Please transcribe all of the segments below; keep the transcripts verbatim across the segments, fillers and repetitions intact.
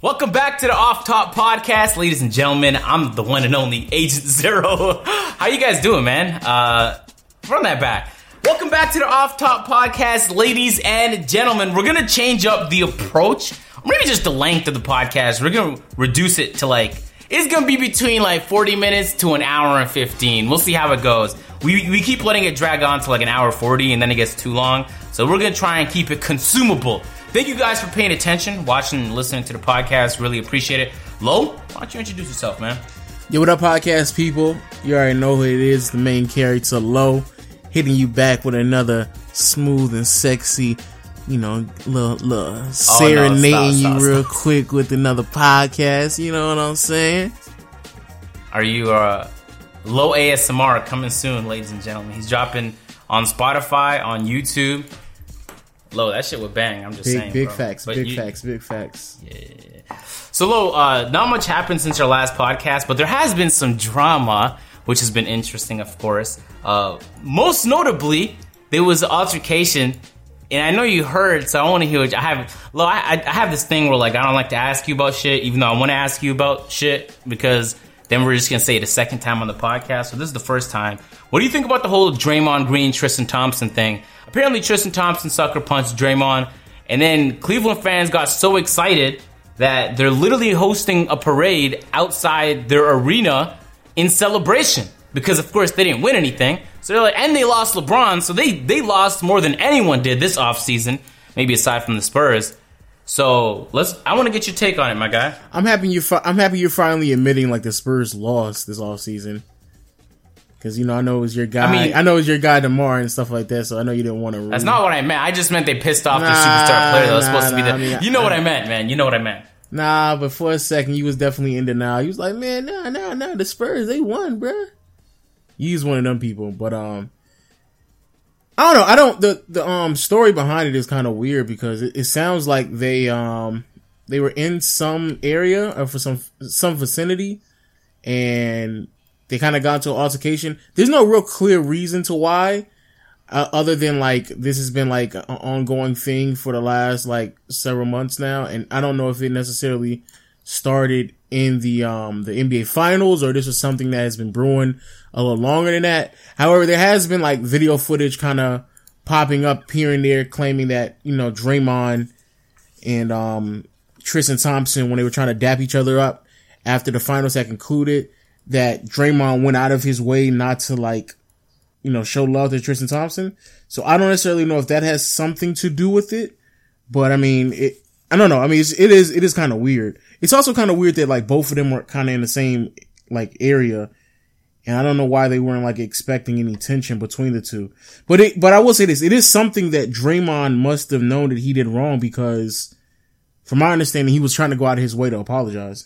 Welcome back to the Off Top Podcast, ladies and gentlemen. I'm the one and only Agent Zero. How you guys doing, man? Uh, run that back. Welcome back to the Off Top Podcast, ladies and gentlemen. We're gonna change up the approach, or maybe just the length of the podcast. We're gonna reduce it to like, it's gonna be between like forty minutes to an hour and fifteen. We'll see how it goes. We we keep letting it drag on to like an hour forty, and then it gets too long. So we're gonna try and keep it consumable. Thank you guys for paying attention, watching, and listening to the podcast. Really appreciate it. Lo, why don't you introduce yourself, man? Yo, what up, podcast people? You already know who it is, the main character, Lo, hitting you back with another smooth and sexy, you know, little, little serenading oh, no, stop, stop, you real stop. quick with another podcast. You know what I'm saying? Are you uh, Lo A S M R coming soon, ladies and gentlemen? He's dropping on Spotify, on YouTube. Lo, that shit would bang. I'm just big, saying, big bro. facts, But big you, facts, big facts. Yeah. So, Lo, uh, not much happened since our last podcast, but there has been some drama, which has been interesting, of course. Uh, most notably, there was an altercation, and I know you heard, so I want to hear what I have. Lo, I, I have this thing where, like, I don't like to ask you about shit, even though I want to ask you about shit, because then we're just going to say it a second time on the podcast. So this is the first time. What do you think about the whole Draymond Green, Tristan Thompson thing? Apparently, Tristan Thompson sucker punched Draymond, and then Cleveland fans got so excited that they're literally hosting a parade outside their arena in celebration. Because, of course, they didn't win anything. So they're like, and they lost LeBron, so they, they lost more than anyone did this offseason, maybe aside from the Spurs. So let's. I want to get your take on it, my guy. I'm happy you. Fi- I'm happy you're finally admitting like the Spurs lost this offseason. Because, you know, I know it was your guy. I mean, I know it was your guy DeMar and stuff like that, so I know you didn't want to. That's not what I meant. I just meant they pissed off nah, their superstar player that was nah, supposed to be nah, there. I mean, you know I, what I meant, man. You know what I meant. Nah, but for a second, you was definitely in denial. You was like, man, nah, nah, nah, the Spurs, they won, bruh. You was one of them people, but, um, I don't know. I don't, the, the, um, story behind it is kind of weird because it, it sounds like they, um, they were in some area or for some, some vicinity and they kind of got into an altercation. There's no real clear reason to why, uh, other than like, this has been like an ongoing thing for the last like several months now. And I don't know if it necessarily started in the, um, the N B A finals or this was something that has been brewing a little longer than that. However, there has been like video footage kind of popping up here and there claiming that, you know, Draymond and, um, Tristan Thompson, when they were trying to dap each other up after the finals had concluded, that Draymond went out of his way not to like, you know, show love to Tristan Thompson. So I don't necessarily know if that has something to do with it, but I mean, it, I don't know. I mean, it's, it is, it is kind of weird. It's also kind of weird that like both of them were kind of in the same like area. And I don't know why they weren't like expecting any tension between the two. But it, but I will say this, it is something that Draymond must have known that he did wrong because from my understanding, he was trying to go out of his way to apologize.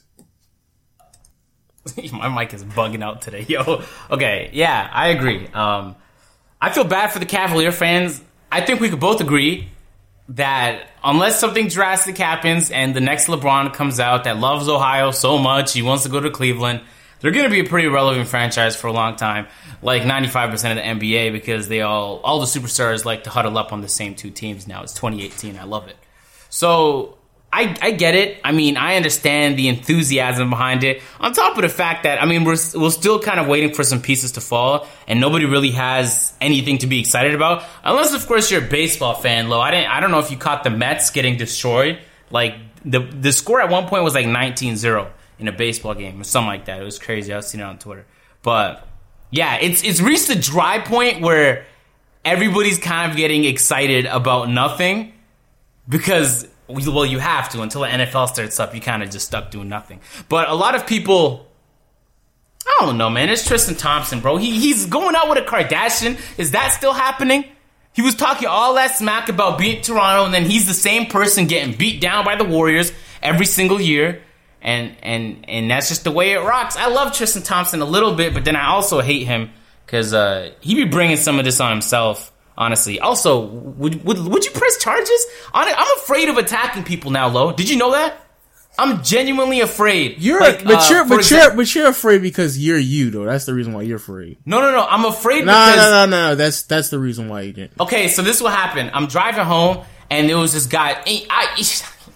My mic is bugging out today, yo. Okay, yeah, I agree. Um, I feel bad for the Cavalier fans. I think we could both agree that unless something drastic happens and the next LeBron comes out that loves Ohio so much, he wants to go to Cleveland, they're going to be a pretty relevant franchise for a long time, like ninety-five percent of the N B A, because they all, all the superstars like to huddle up on the same two teams now. It's twenty eighteen. I love it. So I, I get it. I mean, I understand the enthusiasm behind it. On top of the fact that, I mean, we're, we're still kind of waiting for some pieces to fall, and nobody really has anything to be excited about. Unless, of course, you're a baseball fan, Lo. I didn't. I don't know if you caught the Mets getting destroyed. Like, the the score at one point was like nineteen zero in a baseball game or something like that. It was crazy. I was seeing it on Twitter. But, yeah, it's it's reached a dry point where everybody's kind of getting excited about nothing because... Well, you have to. Until the N F L starts up, you kind of just stuck doing nothing. But a lot of people, I don't know, man. It's Tristan Thompson, bro. He He's going out with a Kardashian. Is that still happening? He was talking all that smack about beating Toronto, and then he's the same person getting beat down by the Warriors every single year. And and and that's just the way it rocks. I love Tristan Thompson a little bit, but then I also hate him because uh, he be bringing some of this on himself. Honestly. Also, would would would you press charges? I'm afraid of attacking people now, Lo. Did you know that? I'm genuinely afraid. You're, like, but uh, you're, but exa- you're, but you're afraid because you're you, though. That's the reason why you're afraid. No, no, no. I'm afraid no, because... No, no, no, no. That's, that's the reason why you didn't. Okay, so this is what happened. I'm driving home, and there was this guy... I,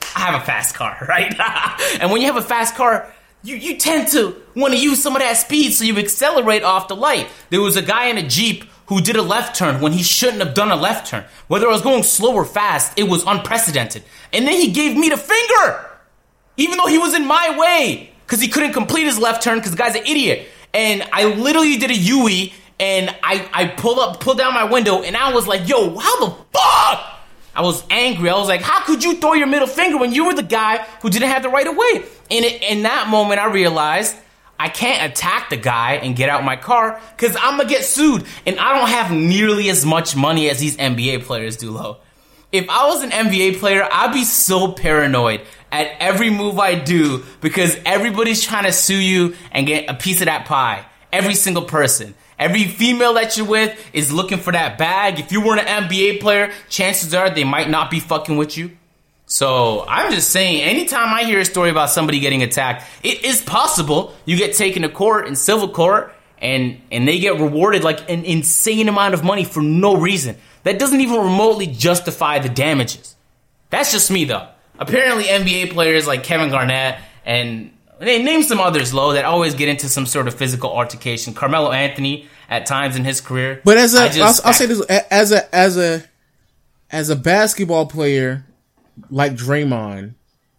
I have a fast car, right? And when you have a fast car, you, you tend to want to use some of that speed, so you accelerate off the light. There was a guy in a Jeep who did a left turn when he shouldn't have done a left turn. Whether I was going slow or fast, it was unprecedented. And then he gave me the finger, even though he was in my way, because he couldn't complete his left turn because the guy's an idiot. And I literally did a U-E, and I, I pulled up, pulled down my window, and I was like, yo, how the fuck? I was angry. I was like, how could you throw your middle finger when you were the guy who didn't have the right of way? And it, in that moment, I realized I can't attack the guy and get out my car because I'm going to get sued. And I don't have nearly as much money as these N B A players do, Lo. If I was an N B A player, I'd be so paranoid at every move I do because everybody's trying to sue you and get a piece of that pie. Every single person. Every female that you're with is looking for that bag. If you were an N B A player, chances are they might not be fucking with you. So I'm just saying, anytime I hear a story about somebody getting attacked, it is possible you get taken to court in civil court and, and they get rewarded like an insane amount of money for no reason. That doesn't even remotely justify the damages. That's just me, though. Apparently, N B A players like Kevin Garnett and they name some others, Lo, that always get into some sort of physical altercation. Carmelo Anthony at times in his career. But as a, just, I'll, I'll say this, as a as a as a basketball player like Draymond,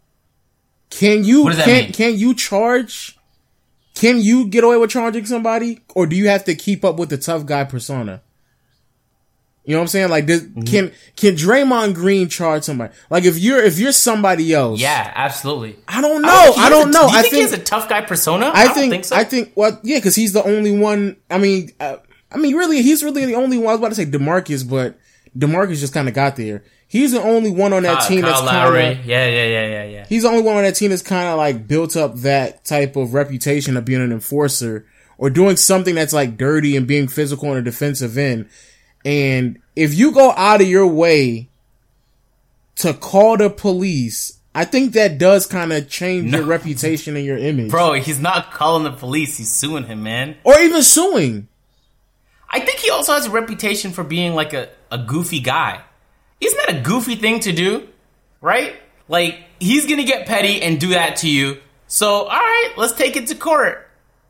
can you what does that can mean? can you charge? Can you get away with charging somebody, or do you have to keep up with the tough guy persona? You know what I'm saying? Like, does, mm-hmm. can can Draymond Green charge somebody? Like, if you're if you're somebody else, yeah, absolutely. I don't know. I don't, I don't a, know. Do you I think, think he has a tough guy persona. I, I don't think, think so. I think. Well, yeah, because he's the only one. I mean, uh, I mean, really, he's really the only one. I was about to say DeMarcus, but DeMarcus just kind of got there. He's the only one on that Kyle, team Kyle that's kind of yeah, yeah, yeah, yeah, yeah. He's the only one on that team that's kind of like built up that type of reputation of being an enforcer or doing something that's like dirty and being physical on a defensive end. And if you go out of your way to call the police, I think that does kind of change no. your reputation and your image. Bro, he's not calling the police. He's suing him, man. Or even suing. I think he also has a reputation for being like a, a goofy guy. Isn't that a goofy thing to do? Right? Like, he's going to get petty and do that to you. So, all right, let's take it to court.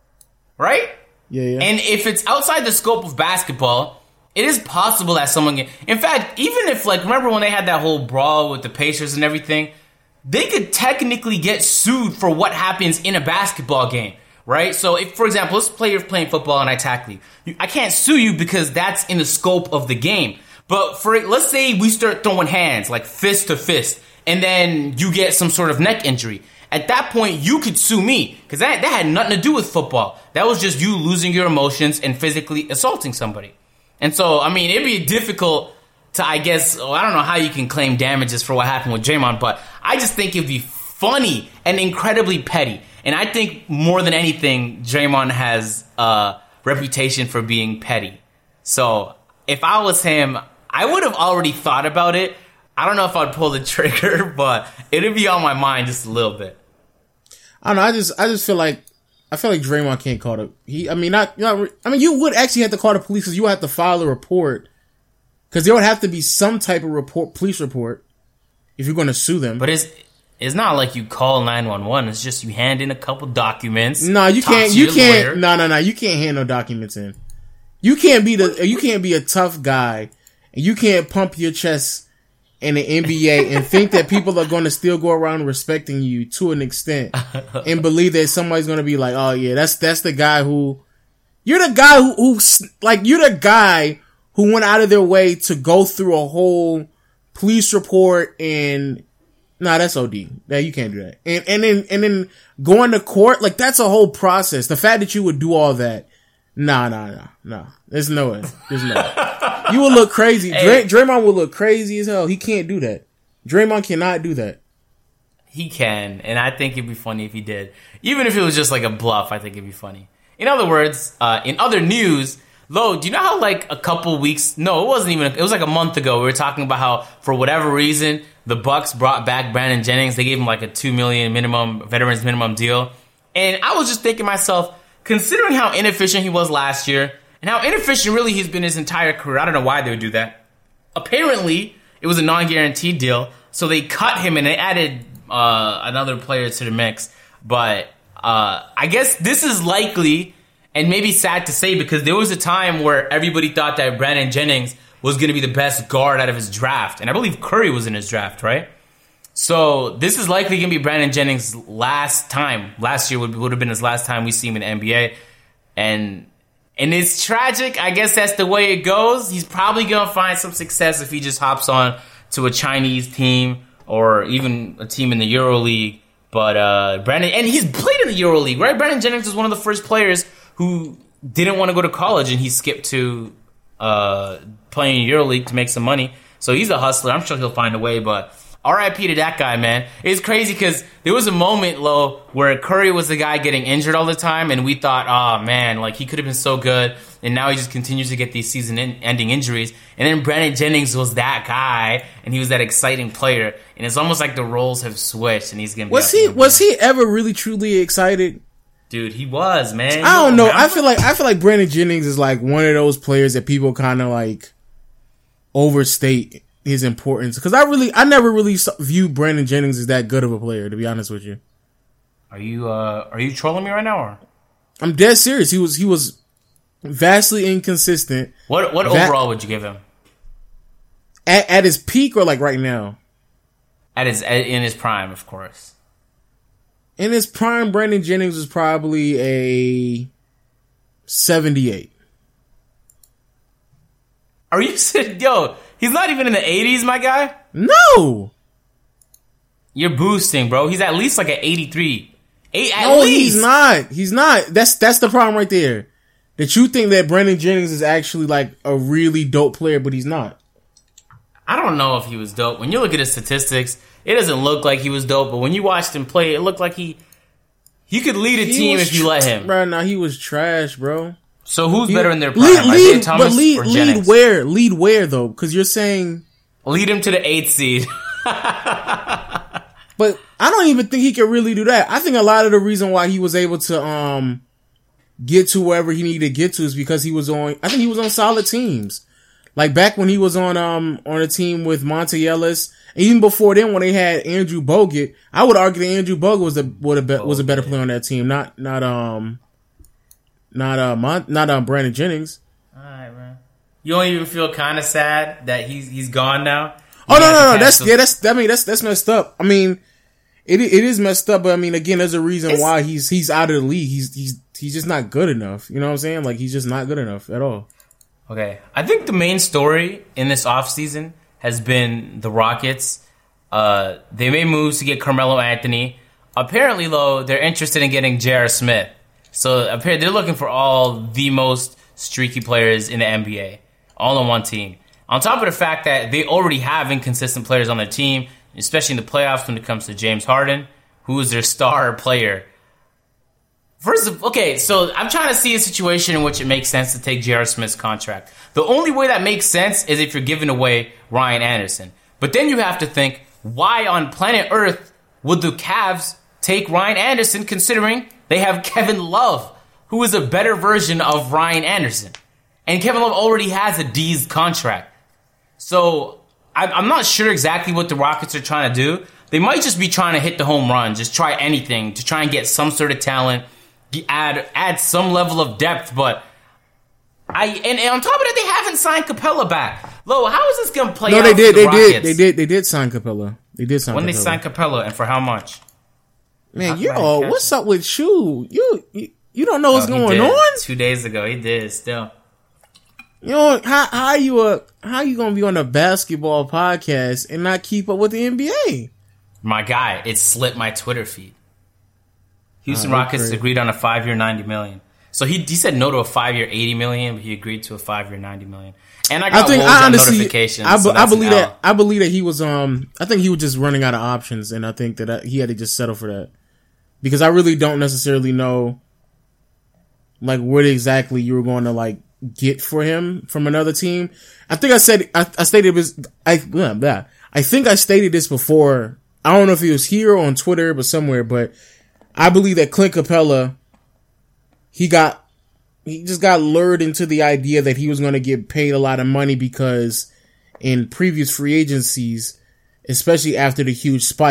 Right? Yeah, yeah. And if it's outside the scope of basketball, it is possible that someone can... In fact, even if, like, remember when they had that whole brawl with the Pacers and everything? They could technically get sued for what happens in a basketball game, right? So, if, for example, let's play you're playing football and I tackle you. I can't sue you because that's in the scope of the game. But for let's say we start throwing hands, like fist to fist, and then you get some sort of neck injury. At that point, you could sue me because that, that had nothing to do with football. That was just you losing your emotions and physically assaulting somebody. And so, I mean, it'd be difficult to, I guess, oh, I don't know how you can claim damages for what happened with Draymond, but I just think it'd be funny and incredibly petty. And I think more than anything, Draymond has a reputation for being petty. So if I was him, I would have already thought about it. I don't know if I'd pull the trigger, but it'd be on my mind just a little bit. I don't know. I just, I just feel like, I feel like Draymond can't call the, he, I mean, not, not, I mean, you would actually have to call the police because you would have to file a report. Because there would have to be some type of report, police report, if you're going to sue them. But it's, it's not like you call nine one one. It's just you hand in a couple documents. No, you can't, you can't, no, no, no, you can't hand no documents in. You can't be the, you can't be a tough guy and you can't pump your chest in the N B A and think that people are going to still go around respecting you to an extent and believe that somebody's going to be like, oh yeah, that's, that's the guy who, you're the guy who, who, like, you're the guy who went out of their way to go through a whole police report and, nah, that's O D. Yeah, you can't do that. And, and then, and then going to court, like, that's a whole process. The fact that you would do all that, nah, nah, nah, nah. There's no way. There's no way. You would look crazy. Hey. Dray- Draymond would look crazy as hell. He can't do that. Draymond cannot do that. He can, and I think it'd be funny if he did. Even if it was just like a bluff, I think it'd be funny. In other words, uh, in other news, Lo, do you know how like a couple weeks, no, it wasn't even, it was like a month ago, we were talking about how, for whatever reason, the Bucks brought back Brandon Jennings. They gave him like a two million dollars minimum, veterans minimum deal. And I was just thinking to myself, considering how inefficient he was last year, and how inefficient really he's been his entire career, I don't know why they would do that. Apparently, it was a non-guaranteed deal, so they cut him and they added uh, another player to the mix. But uh, I guess this is likely, and maybe sad to say, because there was a time where everybody thought that Brandon Jennings was going to be the best guard out of his draft. And I believe Curry was in his draft, right? So this is likely going to be Brandon Jennings' last time. Last year would, would have been his last time we see him in the N B A. And and it's tragic. I guess that's the way it goes. He's probably going to find some success if he just hops on to a Chinese team or even a team in the EuroLeague. But uh, Brandon, and he's played in the EuroLeague, right? Brandon Jennings was one of the first players who didn't want to go to college, and he skipped to uh, playing in EuroLeague to make some money. So he's a hustler. I'm sure he'll find a way, but R I P to that guy, man. It's crazy because there was a moment, Lo, where Curry was the guy getting injured all the time, and we thought, oh, man, like he could have been so good, and now he just continues to get these season-ending injuries. And then Brandon Jennings was that guy, and he was that exciting player, and it's almost like the roles have switched, and he's gonna be. Was he? Was he ever really truly excited? Dude, he was, man. I don't know. Remember? I feel like I feel like Brandon Jennings is like one of those players that people kind of like overstate his importance, because I really, I never really view Brandon Jennings as that good of a player, to be honest with you. Are you, uh, are you trolling me right now, or? I'm dead serious. He was, he was vastly inconsistent. What, what Va- overall would you give him? At, at his peak, or like right now? At his, at, in his prime, of course. In his prime, Brandon Jennings was probably a seventy-eight. Are you sitting, yo? He's not even in the eighties, my guy. No. You're boosting, bro. He's at least like an eighty-three. Eight, at no, least. he's not. He's not. That's that's the problem right there. That you think that Brandon Jennings is actually like a really dope player, but he's not. I don't know if he was dope. When you look at his statistics, it doesn't look like he was dope. But when you watched him play, it looked like he he could lead a he team if you let him. Bro, now he was trash, bro. So who's he, better in their prime? Lead, Isaiah lead, Thomas but lead, or lead Jennings? where? Lead where though? Because you're saying lead him to the eighth seed. But I don't even think he could really do that. I think a lot of the reason why he was able to um get to wherever he needed to get to is because he was on. I think he was on solid teams. Like back when he was on um on a team with Monte Ellis, and even before then when they had Andrew Bogut, I would argue that Andrew Bogut was a would a be, was a better player on that team, not not um not uh Mon- not um Brandon Jennings. All right, man. You don't even feel kind of sad that he's he's gone now. Oh no no no that's some- yeah that's I mean that's that's messed up. I mean it it is messed up, but I mean again there's a reason it's- why he's he's out of the league. He's he's he's just not good enough. You know what I'm saying? Like he's just not good enough at all. Okay, I think the main story in this offseason has been the Rockets. Uh, they made moves to get Carmelo Anthony. Apparently, though, they're interested in getting J R. Smith. So apparently, they're looking for all the most streaky players in the N B A, all on one team. On top of the fact that they already have inconsistent players on their team, especially in the playoffs when it comes to James Harden, who is their star player. First of, okay, so I'm trying to see a situation in which it makes sense to take J R. Smith's contract. The only way that makes sense is if you're giving away Ryan Anderson. But then you have to think, why on planet Earth would the Cavs take Ryan Anderson considering they have Kevin Love, who is a better version of Ryan Anderson? And Kevin Love already has a D's contract. So I'm not sure exactly what the Rockets are trying to do. They might just be trying to hit the home run, just try anything to try and get some sort of talent, add add some level of depth, but I and, and on top of that, they haven't signed Capella back. Lo, how is this going to play no, out? No, they did, the they Rockets? did, they did, they did sign Capella. They did sign. When Capella. they signed Capella, and for how much? Man, yo, what's up with you? You you, you don't know what's oh, going on? Two days ago, he did still. You know how how you uh how you gonna be on a basketball podcast and not keep up with the N B A? My guy, it slipped my Twitter feed. Houston oh, Rockets great. agreed on a five-year, ninety million dollars. So he he said no to a five-year, eighty million dollars, but he agreed to a five-year, ninety million dollars. And I got I think, I honestly, notifications. I, be, so I believe that I believe that he was um I think he was just running out of options, and I think that I, he had to just settle for that because I really don't necessarily know like what exactly you were going to like get for him from another team. I think I said I, I stated this. I blah, blah. I think I stated this before. I don't know if he was here or on Twitter, but somewhere. But I believe that Clint Capella, he got, he just got lured into the idea that he was going to get paid a lot of money because in previous free agencies, especially after the huge spike,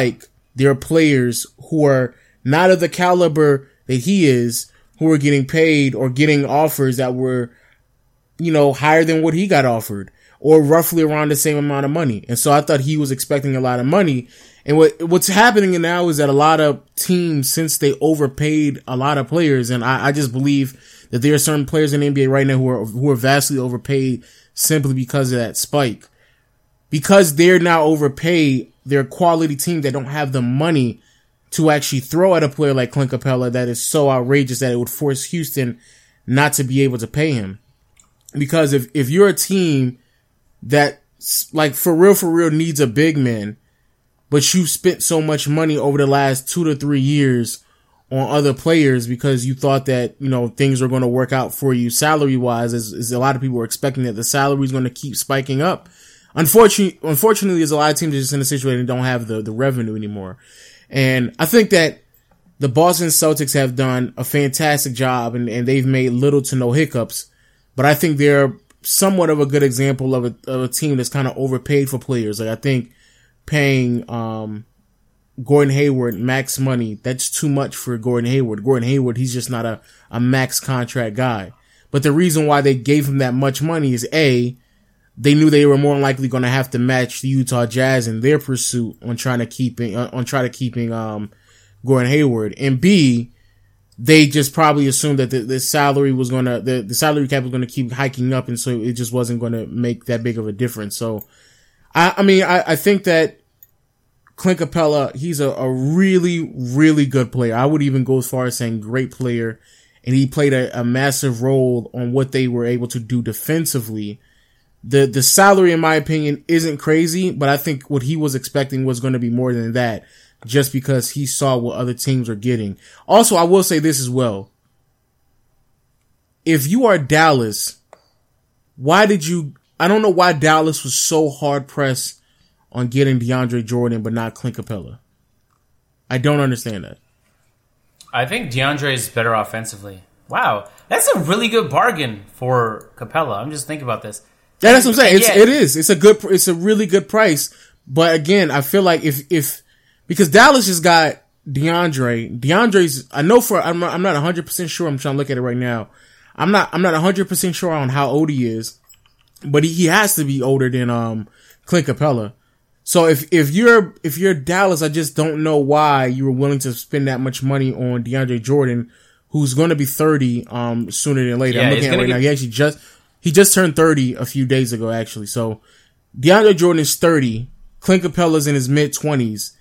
there are players who are not of the caliber that he is, who are getting paid or getting offers that were, you know, higher than what he got offered, or roughly around the same amount of money. And so I thought he was expecting a lot of money. And what what's happening now is that a lot of teams, since they overpaid a lot of players, and I, I just believe that there are certain players in the N B A right now who are who are vastly overpaid simply because of that spike. Because they're now overpaid, they're a quality team that don't have the money to actually throw at a player like Clint Capella that is so outrageous that it would force Houston not to be able to pay him. Because if, if you're a team that, like, for real, for real needs a big man, but you've spent so much money over the last two to three years on other players because you thought that, you know, things were going to work out for you salary wise, as, as a lot of people were expecting that the salary is going to keep spiking up. Unfortunately, unfortunately, there's a lot of teams just in a situation that don't have the, the revenue anymore. And I think that the Boston Celtics have done a fantastic job and, and they've made little to no hiccups. But I think they're somewhat of a good example of a, of a team that's kind of overpaid for players. Like, I think paying, um, Gordon Hayward max money, that's too much for Gordon Hayward. Gordon Hayward, he's just not a, a max contract guy. But the reason why they gave him that much money is A, they knew they were more than likely going to have to match the Utah Jazz in their pursuit on trying to keeping, on try to keeping, um, Gordon Hayward. And B, they just probably assumed that the, the salary was going to, the, the salary cap was going to keep hiking up. And so it just wasn't going to make that big of a difference. So, I, I mean, I, I think that Clint Capella, he's a, a really, really good player. I would even go as far as saying great player. And he played a, a massive role on what they were able to do defensively. The, the salary, in my opinion, isn't crazy, but I think what he was expecting was going to be more than that just because he saw what other teams are getting. Also, I will say this as well. If you are Dallas, why did you, I don't know why Dallas was so hard pressed on getting DeAndre Jordan, but not Clint Capella. I don't understand that. I think DeAndre is better offensively. Wow. That's a really good bargain for Capella. I'm just thinking about this. Yeah, that's what I'm saying. It's, yeah. It is. It's a good, it's a really good price. But again, I feel like if, if, because Dallas just got DeAndre, DeAndre's, I know for, I'm not, I'm not one hundred percent sure. I'm trying to look at it right now. I'm not, I'm not one hundred percent sure on how old he is, but he, he has to be older than, um, Clint Capella. So if, if you're, if you're Dallas, I just don't know why you were willing to spend that much money on DeAndre Jordan, who's going to be thirty, um, sooner than later. Yeah, I'm looking at it right get- now. He actually just, He just turned thirty a few days ago, actually. So, DeAndre Jordan is thirty. Clint Capella's in his mid-twenties.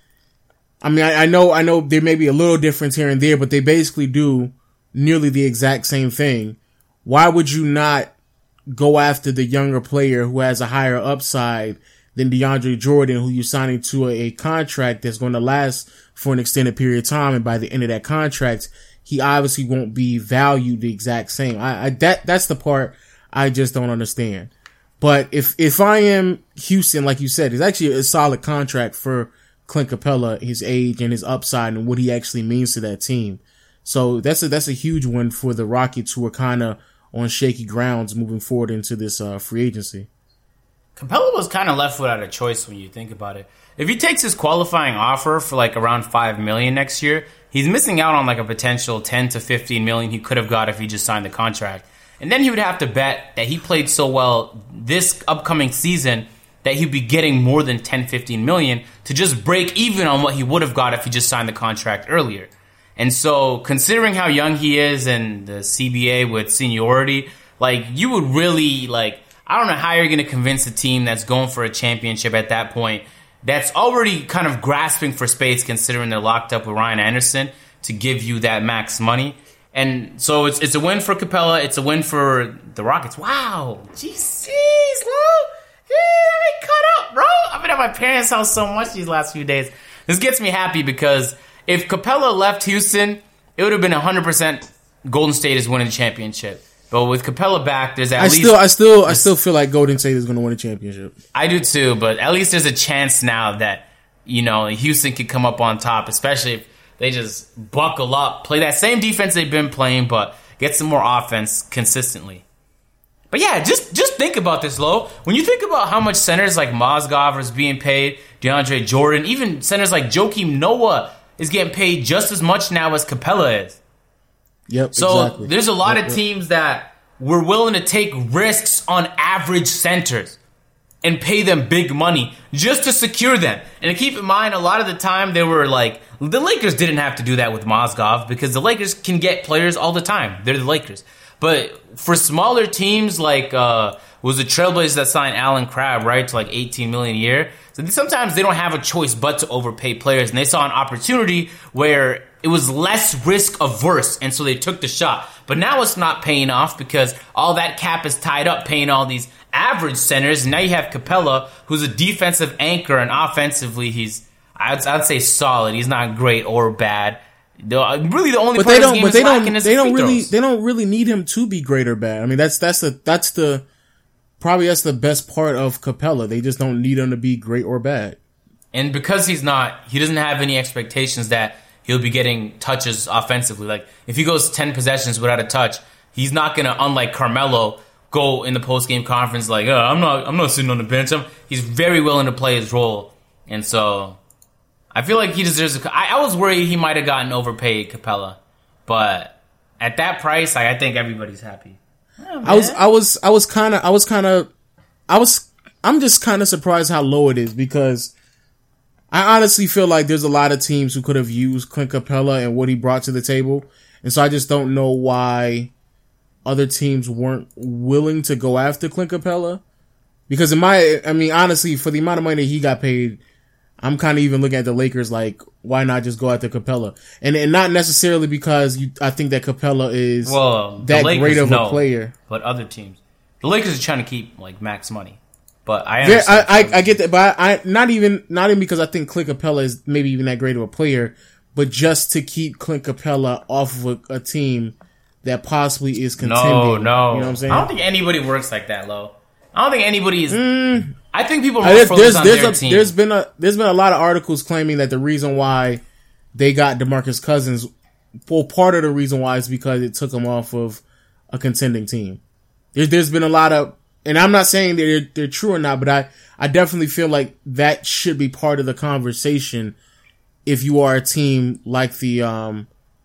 I mean, I, I know, I know there may be a little difference here and there, but they basically do nearly the exact same thing. Why would you not go after the younger player who has a higher upside than DeAndre Jordan, who you're signing to a, a contract that's going to last for an extended period of time, and by the end of that contract, he obviously won't be valued the exact same. I, I that that's the part I just don't understand. But if, if I am Houston, like you said, it's actually a solid contract for Clint Capella, his age and his upside and what he actually means to that team. So that's a, that's a huge one for the Rockets, who are kind of on shaky grounds moving forward into this, uh, free agency. Capella was kind of left without a choice when you think about it. If he takes his qualifying offer for like around five million dollars next year, he's missing out on like a potential ten to fifteen million dollars he could have got if he just signed the contract. And then he would have to bet that he played so well this upcoming season that he'd be getting more than ten, fifteen million to just break even on what he would have got if he just signed the contract earlier. And so, considering how young he is and the C B A with seniority, like, you would really, like, I don't know how you're going to convince a team that's going for a championship at that point, that's already kind of grasping for space considering they're locked up with Ryan Anderson, to give you that max money. And so it's it's a win for Capella. It's a win for the Rockets. Wow. Jeez, Lo. Yeah, I cut up, bro. I've been at my parents' house so much these last few days. This gets me happy because if Capella left Houston, it would have been one hundred percent Golden State is winning the championship. But with Capella back, there's at I least... Still, I still I still feel like Golden State is going to win a championship. I do too, but at least there's a chance now that, you know, Houston could come up on top, especially if they just buckle up, play that same defense they've been playing, but get some more offense consistently. But yeah, just just think about this, Lo. When you think about how much centers like Mozgov is being paid, DeAndre Jordan, even centers like Joakim Noah is getting paid just as much now as Capella is. Yep. So exactly. there's a lot yep, of yep. teams that were willing to take risks on average centers and pay them big money just to secure them. And to keep in mind, a lot of the time they were like, the Lakers didn't have to do that with Mozgov because the Lakers can get players all the time. They're the Lakers. But for smaller teams like, uh, was the Trailblazers that signed Alan Crabb, right, to like eighteen million dollars a year. So sometimes they don't have a choice but to overpay players. And they saw an opportunity where it was less risk averse, and so they took the shot. But now it's not paying off because all that cap is tied up paying all these average centers. And now you have Capella, who's a defensive anchor, and offensively he's, I'd, I'd say solid. He's not great or bad. The, really, the only but part they of this don't. game But is they lacking don't. is They don't free really. throws. They don't really need him to be great or bad. I mean, that's that's the that's the probably that's the best part of Capella. They just don't need him to be great or bad. And because he's not, he doesn't have any expectations that he'll be getting touches offensively. Like, if he goes ten possessions without a touch, he's not going to, unlike Carmelo, go in the post-game conference like, oh, I'm not I'm not sitting on the bench. I'm, he's very willing to play his role. And so I feel like he deserves a, I, I was worried he might have gotten overpaid, Capella. But at that price, I, I think everybody's happy. Oh, I was I was I was kind of I was kind of I was I'm just kind of surprised how low it is because I honestly feel like there's a lot of teams who could have used Clint Capella and what he brought to the table. And so I just don't know why other teams weren't willing to go after Clint Capella. Because in my, I mean, honestly, for the amount of money that he got paid, I'm kind of even looking at the Lakers like, why not just go after Capella? And, and not necessarily because you, I think that Capella is well, that Lakers, great of no, a player. But other teams. The Lakers are trying to keep, like, max money. But I There, understand. I, I, I get that, but I, I not even not even because I think Clint Capella is maybe even that great of a player, but just to keep Clint Capella off of a, a team that possibly is contending. No, no. You know what I'm saying? I don't think anybody works like that, Lo. I don't think anybody is. Mm. I think people are Uh, more there's, focused there's, on there's, their a, team. there's been a there's been a lot of articles claiming that the reason why they got DeMarcus Cousins, well, part of the reason why is because it took him off of a contending team. There's there's been a lot of, and I'm not saying they're they're true or not, but I I definitely feel like that should be part of the conversation. If you are a team like the um,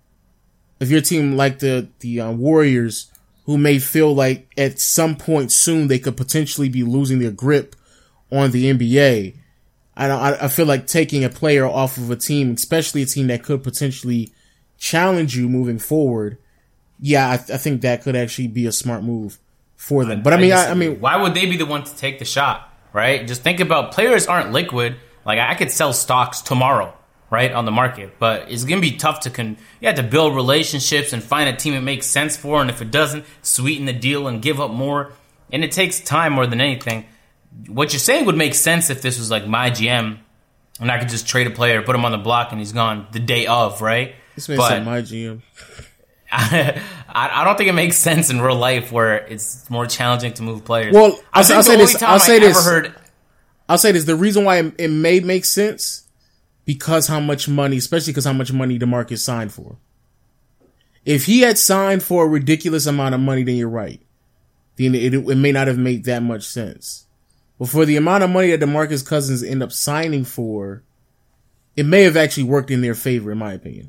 if you're a team like the the uh, Warriors, who may feel like at some point soon they could potentially be losing their grip on the N B A. I don't, I feel like taking a player off of a team, especially a team that could potentially challenge you moving forward. Yeah, I, I think that could actually be a smart move for them. But I mean, I, I mean, why would they be the one to take the shot, right? Just think about players aren't liquid. Like, I could sell stocks tomorrow, right, on the market, but it's gonna be tough to con. You have to build relationships and find a team it makes sense for, and if it doesn't, sweeten the deal and give up more. And it takes time more than anything. What you're saying would make sense if this was like my G M, and I could just trade a player, put him on the block, and he's gone the day of, right? This makes sense, my G M. I, I don't think it makes sense in real life where it's more challenging to move players. Well, I I'll, think I'll the say only this. time I'll say I this. Ever heard, I'll say this. The reason why it, it may make sense because how much money, especially because how much money DeMarcus signed for. If he had signed for a ridiculous amount of money, then you're right. Then it, it, it may not have made that much sense. But for the amount of money that DeMarcus Cousins ended up signing for, it may have actually worked in their favor, in my opinion.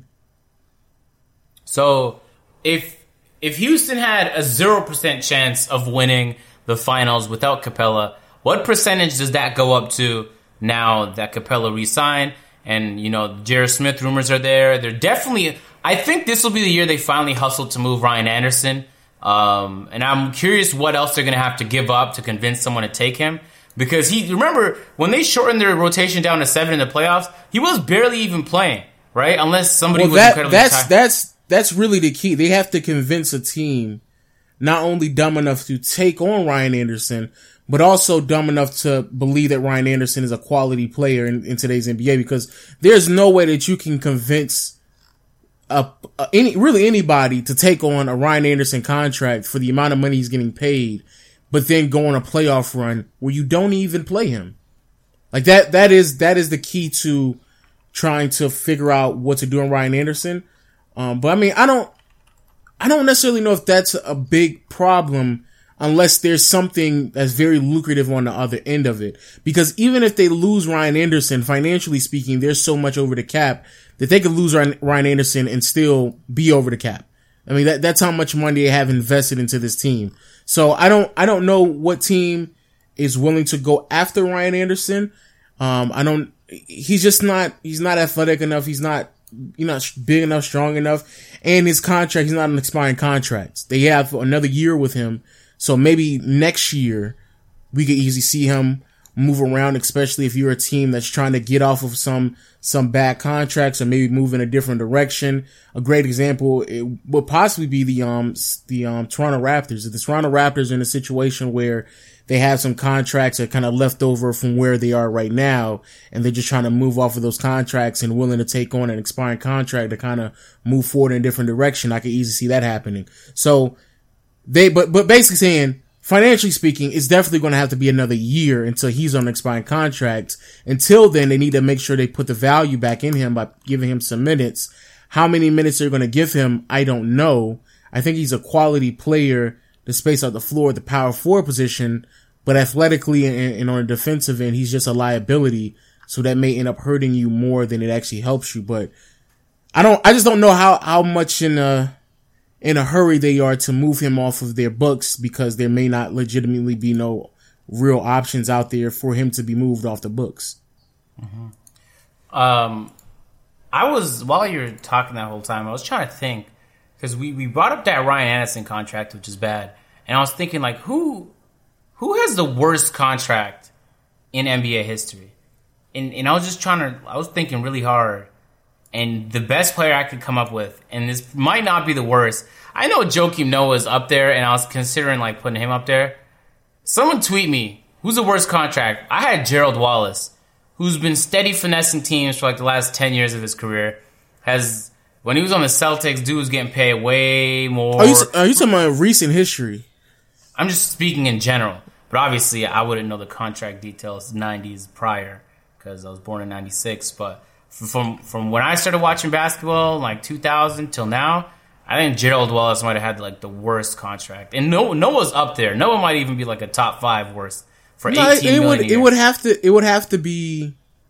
So, if if Houston had a zero percent chance of winning the finals without Capella, what percentage does that go up to now that Capella re-signed? And, you know, J R. Smith rumors are there. They're definitely... I think this will be the year they finally hustle to move Ryan Anderson. Um, and I'm curious what else they're going to have to give up to convince someone to take him. Because he... Remember, when they shortened their rotation down to seven in the playoffs, he was barely even playing, right? Unless somebody well, was that, incredibly that's, tired. that's, that's really the key. They have to convince a team not only dumb enough to take on Ryan Anderson, but also dumb enough to believe that Ryan Anderson is a quality player in, in today's N B A, because there's no way that you can convince a, a, any, really anybody to take on a Ryan Anderson contract for the amount of money he's getting paid, but then go on a playoff run where you don't even play him. Like that, that is, that is the key to trying to figure out what to do on Ryan Anderson. Um, but I mean, I don't, I don't necessarily know if that's a big problem. unless there's something that's very lucrative on the other end of it. Because even if they lose Ryan Anderson, financially speaking, there's so much over the cap that they could lose Ryan, Ryan Anderson and still be over the cap. I mean, that, that's how much money they have invested into this team. So I don't, I don't know what team is willing to go after Ryan Anderson. Um, I don't, he's just not, he's not athletic enough. He's not, you're not big enough, strong enough. And his contract, he's not an expiring contract. They have another year with him. So maybe next year we could easily see him move around, especially if you're a team that's trying to get off of some, some bad contracts or maybe move in a different direction. A great example, it would possibly be the, um, the, um, Toronto Raptors. If the Toronto Raptors are in a situation where they have some contracts that are kind of left over from where they are right now, and they're just trying to move off of those contracts and willing to take on an expiring contract to kind of move forward in a different direction. I could easily see that happening. So they, but, but basically saying, financially speaking, it's definitely going to have to be another year until he's on an expiring contract. Until then, they need to make sure they put the value back in him by giving him some minutes. How many minutes they're going to give him, I don't know. I think he's a quality player to space out the floor at the power forward position, but athletically and, and on a defensive end, he's just a liability. So that may end up hurting you more than it actually helps you. But I don't, I just don't know how, how much in a, in a hurry they are to move him off of their books, because there may not legitimately be no real options out there for him to be moved off the books. Mm-hmm. Um, I was, while you were talking that whole time, I was trying to think, because we, we brought up that Ryan Anderson contract, which is bad. And I was thinking, like, who who has the worst contract in N B A history? And and I was just trying to, I was thinking really hard. And the best player I could come up with, and this might not be the worst. I know Joakim Noah is up there, and I was considering, like, putting him up there. Someone tweet me, who's the worst contract? I had Gerald Wallace, who's been steady finessing teams for, like, the last ten years of his career. Has... When he was on the Celtics, dude was getting paid way more. Are you, are you talking about recent history? I'm just speaking in general. But obviously, I wouldn't know the contract details nineties prior, because I was born in ninety-six. But from from when I started watching basketball, like two thousand till now, I think Gerald Wallace might have had like the worst contract. And Noah, Noah's up there. Noah might even be like a top five worst for no, eighteen it million would, a year. It would have to. It would have to be.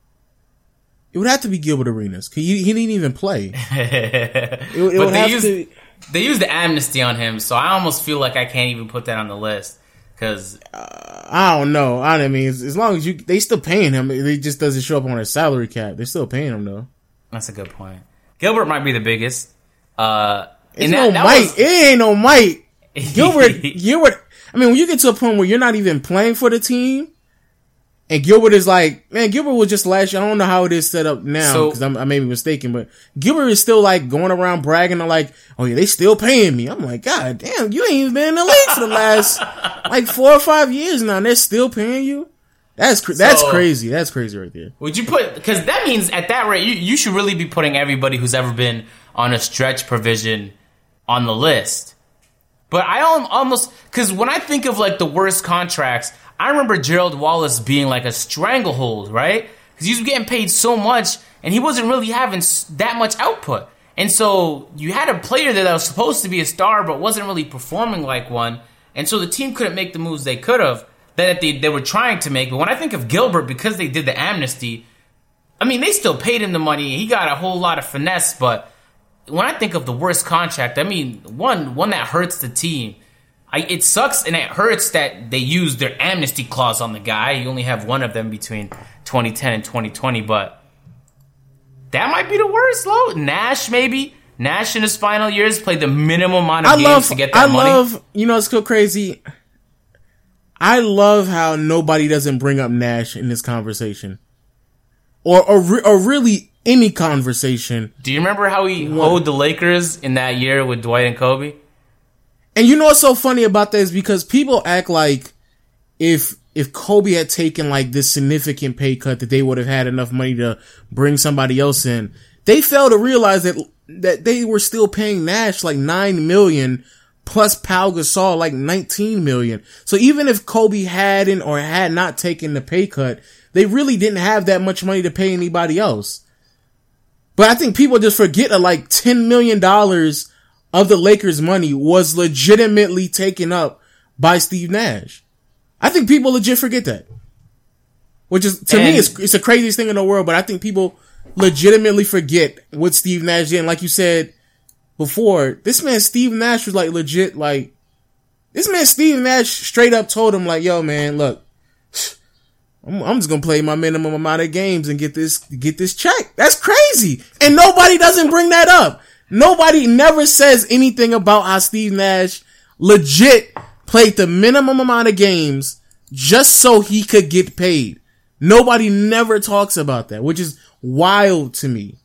It would have to be Gilbert Arenas. He, he didn't even play. it, it but would they have used, to, they used the amnesty on him, so I almost feel like I can't even put that on the list. Cause uh, I don't know. I mean, as, as long as you, they still paying him. It just doesn't show up on their salary cap. They're still paying him though. That's a good point. Gilbert might be the biggest. Uh, it's no that, Mike. Was... It ain't no Mike. Gilbert. Gilbert. I mean, when you get to a point where you're not even playing for the team. And Gilbert is like, man, Gilbert was just last year. I don't know how it is set up now, because so, I may be mistaken, but Gilbert is still like going around bragging and like, oh yeah, they still paying me. I'm like, God damn, you ain't even been in the league for the last like four or five years now, and they're still paying you? That's cr- that's so, crazy. That's crazy right there. Would you put, because that means at that rate, you, you should really be putting everybody who's ever been on a stretch provision on the list. But I almost, because when I think of like the worst contracts, I remember Gerald Wallace being like a stranglehold, right? Because he was getting paid so much, and he wasn't really having that much output. And so you had a player that was supposed to be a star, but wasn't really performing like one. And so the team couldn't make the moves they could have, that they, they were trying to make. But when I think of Gilbert, because they did the amnesty, I mean, they still paid him the money. He got a whole lot of finesse. But when I think of the worst contract, I mean, one, one that hurts the team. I, it sucks and it hurts that they used their amnesty clause on the guy. You only have one of them between twenty ten and twenty twenty, but that might be the worst, low. Nash, maybe. Nash in his final years played the minimum amount of I games love, to get that I money. I love, you know, it's so crazy. I love how nobody doesn't bring up Nash in this conversation. Or, or, re- or really any conversation. Do you remember how he what? hoed the Lakers in that year with Dwight and Kobe? And you know what's so funny about that is because people act like if if Kobe had taken like this significant pay cut that they would have had enough money to bring somebody else in. They fail to realize that that they were still paying Nash like nine million plus Pau Gasol like nineteen million. So even if Kobe hadn't or had not taken the pay cut, they really didn't have that much money to pay anybody else. But I think people just forget that like ten million dollars of the Lakers' money was legitimately taken up by Steve Nash. I think people legit forget that. Which is, to and, me, it's, it's the craziest thing in the world, but I think people legitimately forget what Steve Nash did. And like you said before, this man Steve Nash was like legit, like, this man Steve Nash straight up told him like, yo man, look, I'm, I'm just gonna play my minimum amount of games and get this, get this check. That's crazy. And nobody doesn't bring that up. Nobody never says anything about how Steve Nash legit played the minimum amount of games just so he could get paid. Nobody never talks about that, which is wild to me.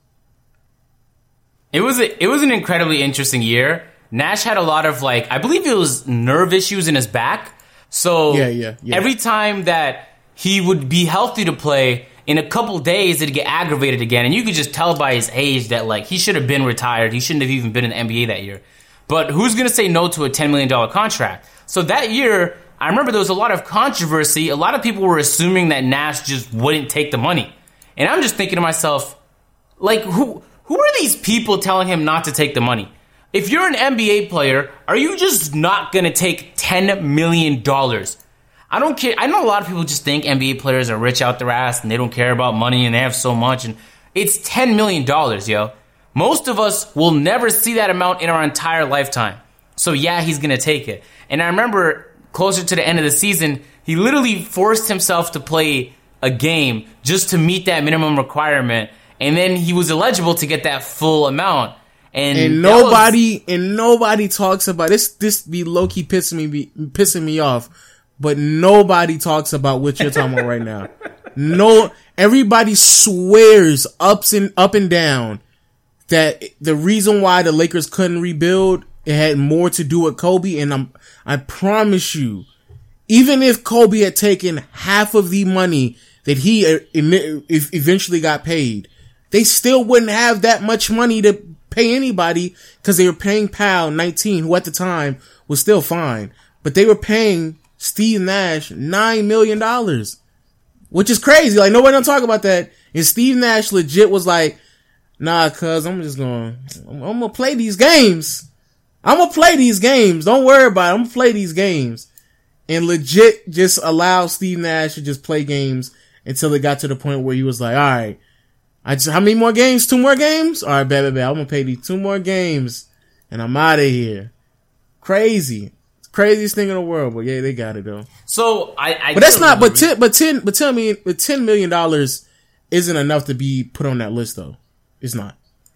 It was a, it was an incredibly interesting year. Nash had a lot of, like, I believe it was nerve issues in his back. So yeah, yeah, yeah. every time that he would be healthy to play, in a couple days it'd get aggravated again. And you could just tell by his age that, like, he should have been retired. He shouldn't have even been in the N B A that year. But who's going to say no to a ten million dollars contract? So that year, I remember there was a lot of controversy. A lot of people were assuming that Nash just wouldn't take the money. And I'm just thinking to myself, like, who who are these people telling him not to take the money? If you're an N B A player, are you just not going to take ten million dollars? I don't care. I know a lot of people just think N B A players are rich out their ass and they don't care about money and they have so much. And it's ten million dollars, yo. Most of us will never see that amount in our entire lifetime. So yeah, he's going to take it. And I remember closer to the end of the season, he literally forced himself to play a game just to meet that minimum requirement. And then he was eligible to get that full amount. And, and nobody, was, and nobody talks about this. This be low key pissing me, be, pissing me off. But nobody talks about what you're talking about right now. No, everybody swears ups and up and down that the reason why the Lakers couldn't rebuild, it had more to do with Kobe. And I'm, I promise you, even if Kobe had taken half of the money that he eventually got paid, they still wouldn't have that much money to pay anybody because they were paying Pal nineteen, who at the time was still fine, but they were paying Steve Nash nine million dollars, which is crazy. Like, nobody don't talk about that. And Steve Nash legit was like, nah, cuz I'm just going, I'm, I'm gonna play these games. I'm gonna play these games. Don't worry about it. I'm gonna play these games. And legit just allow Steve Nash to just play games until it got to the point where he was like, all right, I just, how many more games? Two more games? All right, bad, bad, bad. I'm gonna pay these two more games and I'm out of here. Crazy. Craziest thing in the world, but yeah, they got it though. So I, I but that's not. But ten, but ten, but tell me, but ten million dollars isn't enough to be put on that list, though. It's not.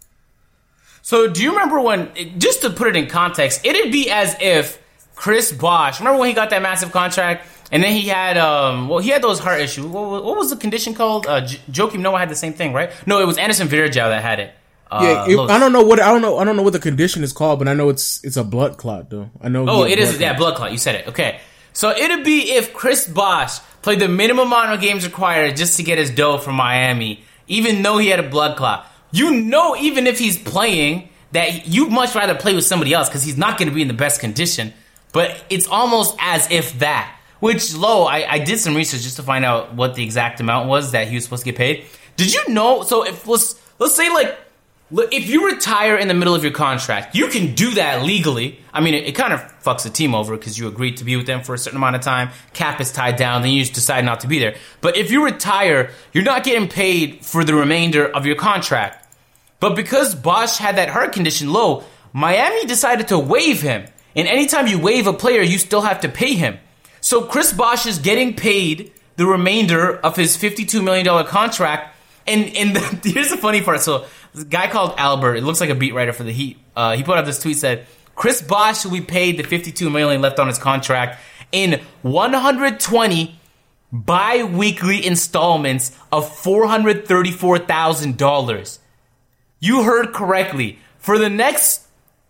So do you remember when? Just to put it in context, it'd be as if Chris Bosh. Remember when he got that massive contract, and then he had um, well, he had those heart issues. What, what was the condition called? Uh, J- Joakim Noah had the same thing, right? No, it was Anderson Varejao that had it. Uh, yeah, it, I don't know what I don't know. I don't know what the condition is called, but I know it's it's a blood clot though. I know. Oh, it is. Clot. Yeah, blood clot. You said it. Okay, so it'd be if Chris Bosh played the minimum amount of games required just to get his dough from Miami, even though he had a blood clot. You know, even if he's playing, that you'd much rather play with somebody else because he's not going to be in the best condition. But it's almost as if that. Which, Lo, I, I did some research just to find out what the exact amount was that he was supposed to get paid. Did you know? So if let's let's say like. If you retire in the middle of your contract, you can do that legally. I mean, it, it kind of fucks the team over because you agreed to be with them for a certain amount of time. Cap is tied down, then you just decide not to be there. But if you retire, you're not getting paid for the remainder of your contract. But because Bosh had that heart condition low, Miami decided to waive him. And anytime you waive a player, you still have to pay him. So Chris Bosh is getting paid the remainder of his fifty-two million dollars contract. And, and the, here's the funny part. So this guy called Albert, it looks like a beat writer for the Heat. Uh, he put out this tweet, said, Chris Bosh will be paid the fifty-two million dollars left on his contract in one hundred twenty bi-weekly installments of four hundred thirty-four thousand dollars. You heard correctly. For the next,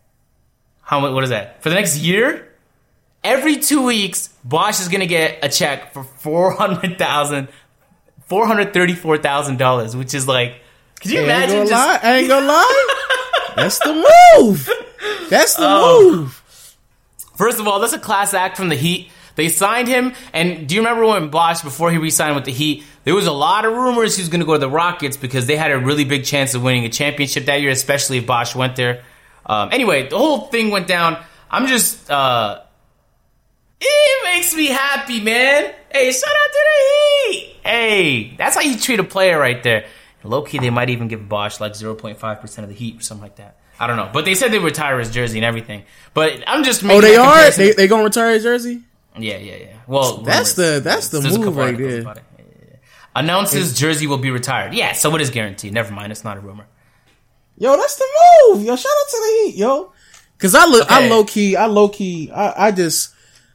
how much, what is that? For the next year, every two weeks, Bosh is going to get a check for four hundred thousand dollars. four hundred thirty-four thousand dollars, which is like, could you I imagine? Ain't just... lie. I ain't gonna lie. That's the move. That's the um, move. First of all, that's a class act from the Heat. They signed him, and do you remember when Bosh, before he re-signed with the Heat, there was a lot of rumors he was going to go to the Rockets because they had a really big chance of winning a championship that year, especially if Bosh went there. Um, anyway, the whole thing went down. I'm just... Uh, It makes me happy, man. Hey, shout out to the Heat. Hey, that's how you treat a player right there. Low key, they might even give Bosh like zero point five percent of the Heat or something like that. I don't know, but they said they would retire his jersey and everything. But I'm just making oh, they are they they gonna retire his jersey? Yeah, yeah, yeah. Well, that's rumors. the that's the There's move right there. Yeah, yeah, yeah. Announces it's, jersey will be retired. Yeah, so it is guaranteed. Never mind, it's not a rumor. Yo, that's the move. Yo, shout out to the Heat, yo. Cause I look, okay. I low key, I low key, I, I just,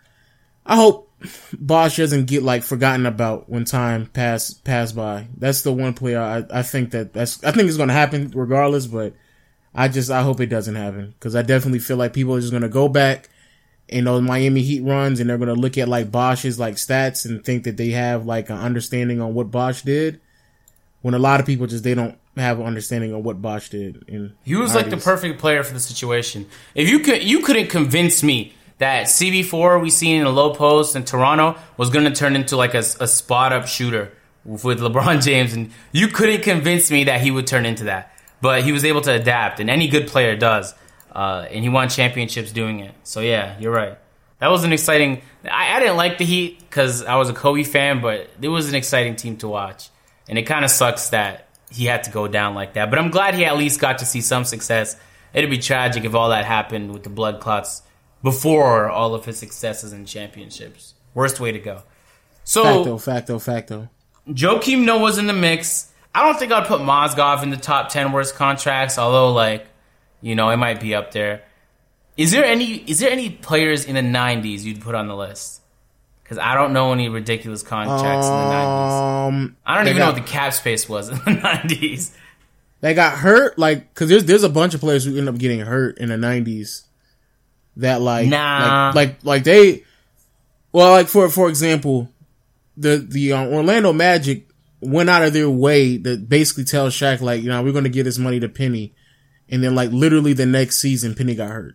I hope Bosh doesn't get like forgotten about when time pass pass by. That's the one player I, I think that that's I think it's gonna happen regardless, but I just I hope it doesn't happen because I definitely feel like people are just gonna go back in those Miami Heat runs and they're gonna look at like Bosh's like stats and think that they have like an understanding on what Bosh did, when a lot of people just they don't have an understanding of what Bosh did. In he was like the perfect player for the situation. If you could, you couldn't convince me that C B four we seen in the low post in Toronto was going to turn into like a, a spot up shooter with LeBron James, and you couldn't convince me that he would turn into that. But he was able to adapt, and any good player does. Uh, and he won championships doing it. So yeah, you're right. That was an exciting. I, I didn't like the Heat because I was a Kobe fan, but it was an exciting team to watch, and it kind of sucks that he had to go down like that. But I'm glad he at least got to see some success. It'd be tragic if all that happened with the blood clots before all of his successes and championships. Worst way to go. So facto, facto, facto. Joakim Noah's in the mix. I don't think I'd put Mozgov in the top ten worst contracts, although like, you know, it might be up there. Is there any is there any players in the nineties you'd put on the list? Because I don't know any ridiculous contracts um, in the nineties. I don't even got, know what the cap space was in the nineties. They got hurt, like, because there's there's a bunch of players who end up getting hurt in the nineties. That like, nah. like, like, like they, well, like for for example, the the um, Orlando Magic went out of their way to basically tell Shaq like, you know, we're going to give this money to Penny, and then like literally the next season, Penny got hurt.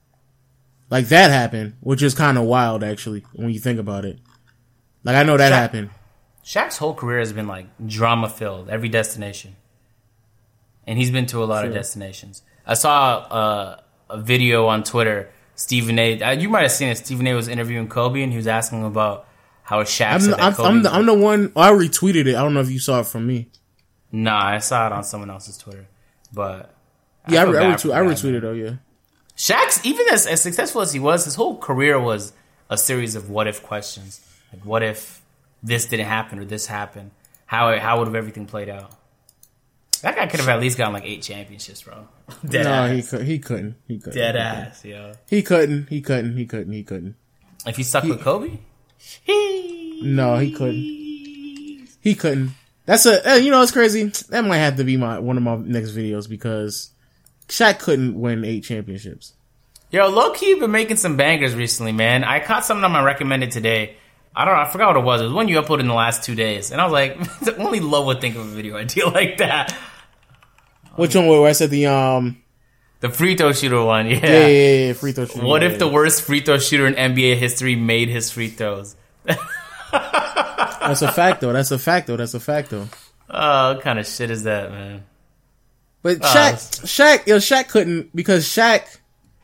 Like that happened, which is kind of wild actually when you think about it. Like I know that Shaq, happened. Shaq's whole career has been like drama filled, every destination, and he's been to a lot sure. of destinations. I saw uh, a video on Twitter. Stephen A. You might have seen it. Stephen A. was interviewing Kobe, and he was asking him about how Shaq I'm said the, that I'm, Kobe I'm, the, I'm the one. I retweeted it. I don't know if you saw it from me. Nah, I saw it on someone else's Twitter. But yeah, I, I, I, retweet, I retweeted it. Oh yeah. Shaq's, even as, as successful as he was, his whole career was a series of what if questions. Like, what if this didn't happen or this happened? How how would have everything played out? That guy could have at least gotten like eight championships, bro. Dead no, ass. he could. He couldn't. He couldn't. Dead he ass, couldn't. yo. He couldn't. He couldn't. He couldn't. He couldn't. If he stuck he, with Kobe, he... no, he couldn't. He couldn't. That's a. You know, it's crazy. That might have to be my one of my next videos because Shaq couldn't win eight championships. Yo, low key been making some bangers recently, man. I caught something on my recommended today. I don't know. I forgot what it was. It was one you uploaded in the last two days, and I was like, only Low would think of a video idea like that. Which one? Where I said the um, the free throw shooter one. Yeah, yeah, yeah, yeah, yeah free throw shooter. What yeah, if yeah. the worst free throw shooter in N B A history made his free throws? That's a fact, though. That's a fact, though. That's a fact, though. Oh, what kind of shit is that, man? But Shaq, uh, Shaq, yo, Shaq couldn't because Shaq.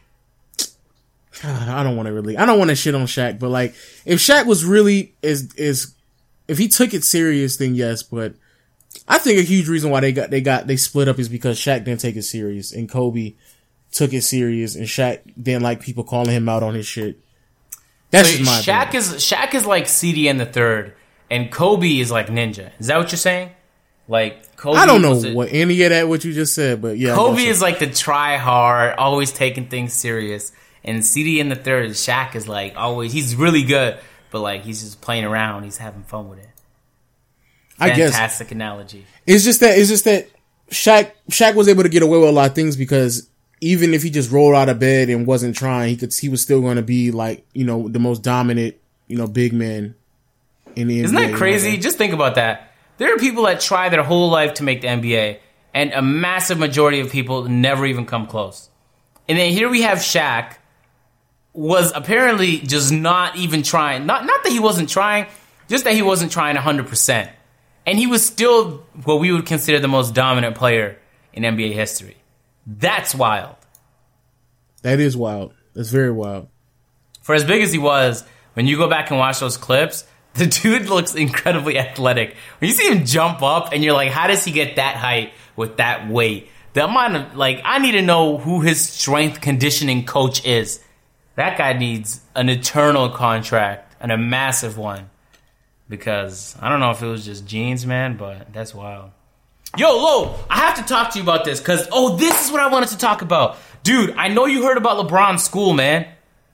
God, I don't want to really. I don't want to shit on Shaq, but like, if Shaq was really is is, if he took it serious, then yes. But I think a huge reason why they got they got they split up is because Shaq didn't take it serious and Kobe took it serious, and Shaq didn't like people calling him out on his shit. That's so just my Shaq opinion. is Shaq is like C D N the third, and Kobe is like Ninja. Is that what you're saying? Like Kobe, I don't know a, what any of that what you just said, but yeah, Kobe is like the try hard, always taking things serious. And C D in the third, Shaq is like always, he's really good, but like he's just playing around, he's having fun with it. Fantastic I guess. Fantastic analogy. It's just that, it's just that Shaq, Shaq was able to get away with a lot of things because even if he just rolled out of bed and wasn't trying, he could, he was still going to be like, you know, the most dominant, you know, big man in the Isn't N B A. Isn't that crazy? You know? Just think about that. There are people that try their whole life to make the N B A, and a massive majority of people never even come close. And then here we have Shaq, was apparently just not even trying. Not not that he wasn't trying, just that he wasn't trying one hundred percent. And he was still what we would consider the most dominant player in N B A history. That's wild. That is wild. That's very wild. For as big as he was, when you go back and watch those clips, the dude looks incredibly athletic. When you see him jump up and you're like, how does he get that height with that weight? The amount of, like, I need to know who his strength conditioning coach is. That guy needs an eternal contract and a massive one. Because I don't know if it was just genes, man, but that's wild. Yo, Lo, I have to talk to you about this because, oh, this is what I wanted to talk about. Dude, I know you heard about LeBron's school, man.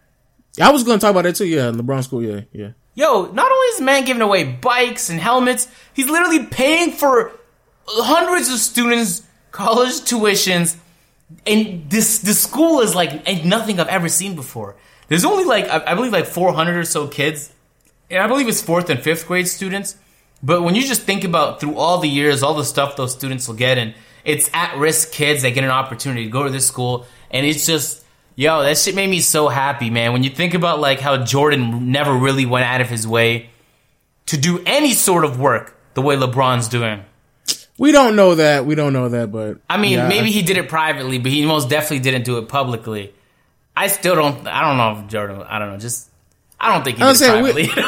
I was going to talk about that too, yeah. LeBron's school, yeah, yeah. Yo, not only is the man giving away bikes and helmets, he's literally paying for hundreds of students' college tuitions. And this this school is like nothing I've ever seen before. There's only like, I believe like four hundred or so kids. And I believe it's fourth and fifth grade students. But when you just think about through all the years, all the stuff those students will get, and it's at-risk kids that get an opportunity to go to this school. And it's just, yo, that shit made me so happy, man. When you think about like how Jordan never really went out of his way to do any sort of work the way LeBron's doing. We don't know that. We don't know that, but... I mean, yeah. maybe he did it privately, but he most definitely didn't do it publicly. I still don't... I don't know if Jordan... I don't know, just... I don't think he did it privately. We,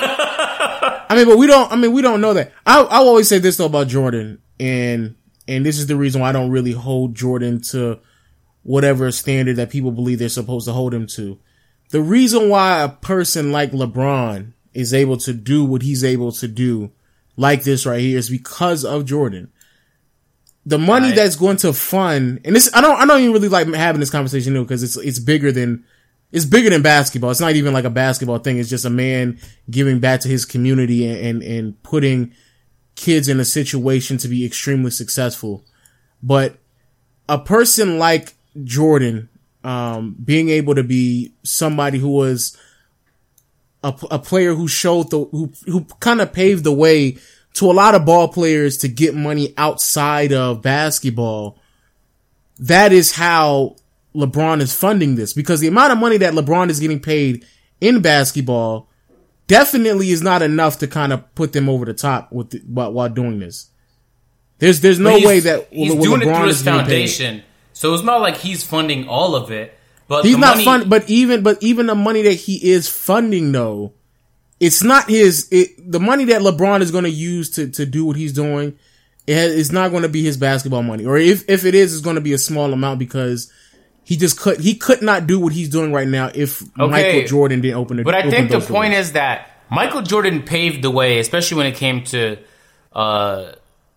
I mean, but we don't... I mean, we don't know that. I I always say this, though, about Jordan, and and this is the reason why I don't really hold Jordan to whatever standard that people believe they're supposed to hold him to. The reason why a person like LeBron is able to do what he's able to do like this right here is because of Jordan. The money right. that's going to fund, and this, I don't, I don't even really like having this conversation because it's, it's bigger than, it's bigger than basketball. It's not even like a basketball thing. It's just a man giving back to his community and, and, and putting kids in a situation to be extremely successful. But a person like Jordan, um, being able to be somebody who was a, a player who showed the, who, who kind of paved the way to a lot of ball players to get money outside of basketball. That is how LeBron is funding this, because the amount of money that LeBron is getting paid in basketball definitely is not enough to kind of put them over the top with the, while, while doing this. There's there's no way that he's Le- doing LeBron it through his is getting foundation. paid. So it's not like he's funding all of it, but he's the not money- fund. But even but even the money that he is funding, though, it's not his. It, the money that LeBron is going to use to to do what he's doing, it has, it's not going to be his basketball money, or if if it is, it's going to be a small amount because he just could he could not do what he's doing right now if okay. Michael Jordan didn't open it. But I think the point doors. is that Michael Jordan paved the way, especially when it came to uh,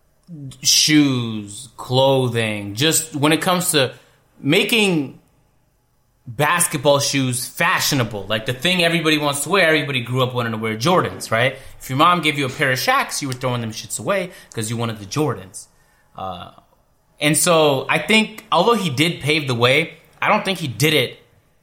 shoes, clothing, just when it comes to making basketball shoes fashionable, like the thing everybody wants to wear. Everybody grew up wanting to wear Jordans, right? If your mom gave you a pair of Shaqs, you were throwing them shits away because you wanted the Jordans. Uh, and so I think, although he did pave the way, I don't think he did it.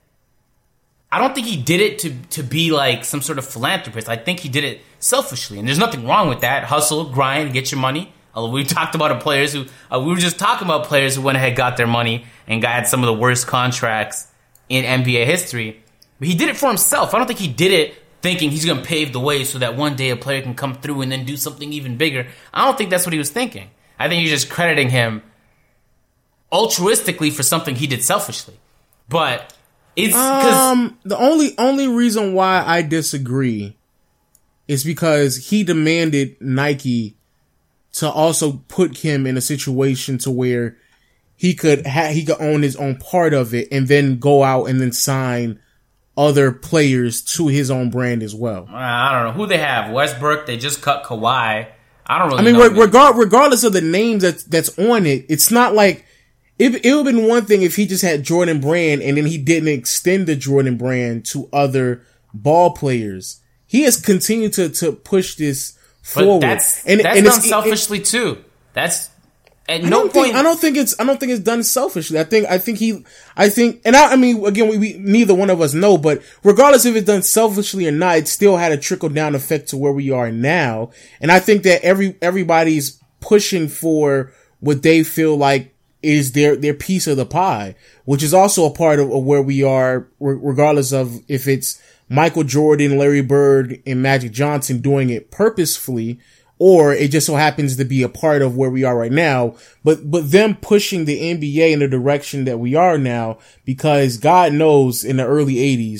I don't think he did it to to be like some sort of philanthropist. I think he did it selfishly, and there's nothing wrong with that. Hustle, grind, get your money. Although we talked about players who uh, we were just talking about players who went ahead, got their money, and got some of the worst contracts in N B A history. But he did it for himself. I don't think he did it thinking he's going to pave the way so that one day a player can come through and then do something even bigger. I don't think that's what he was thinking. I think he's just crediting him altruistically for something he did selfishly. But it's because um, the only only reason why I disagree is because he demanded Nike to also put him in a situation to where he could ha- he could own his own part of it and then go out and then sign other players to his own brand as well. I don't know who they have. Westbrook. They just cut Kawhi. I don't really. I mean, know re- regard regardless of the names that's that's on it, it's not like it. It would have been one thing if he just had Jordan Brand and then he didn't extend the Jordan Brand to other ball players. He has continued to to push this forward. But that's and, that's and done it's, selfishly it, too. That's at I no don't point. Think, I don't think it's. I don't think it's done selfishly. I think. I think he. I think. And I. I mean, again, we, we neither one of us know. But regardless if it's done selfishly or not, it still had a trickle down effect to where we are now. And I think that every everybody's pushing for what they feel like is their their piece of the pie, which is also a part of, of where we are, regardless of if it's Michael Jordan, Larry Bird, and Magic Johnson doing it purposefully, or it just so happens to be a part of where we are right now. But, but them pushing the N B A in the direction that we are now, because God knows in the early eighties,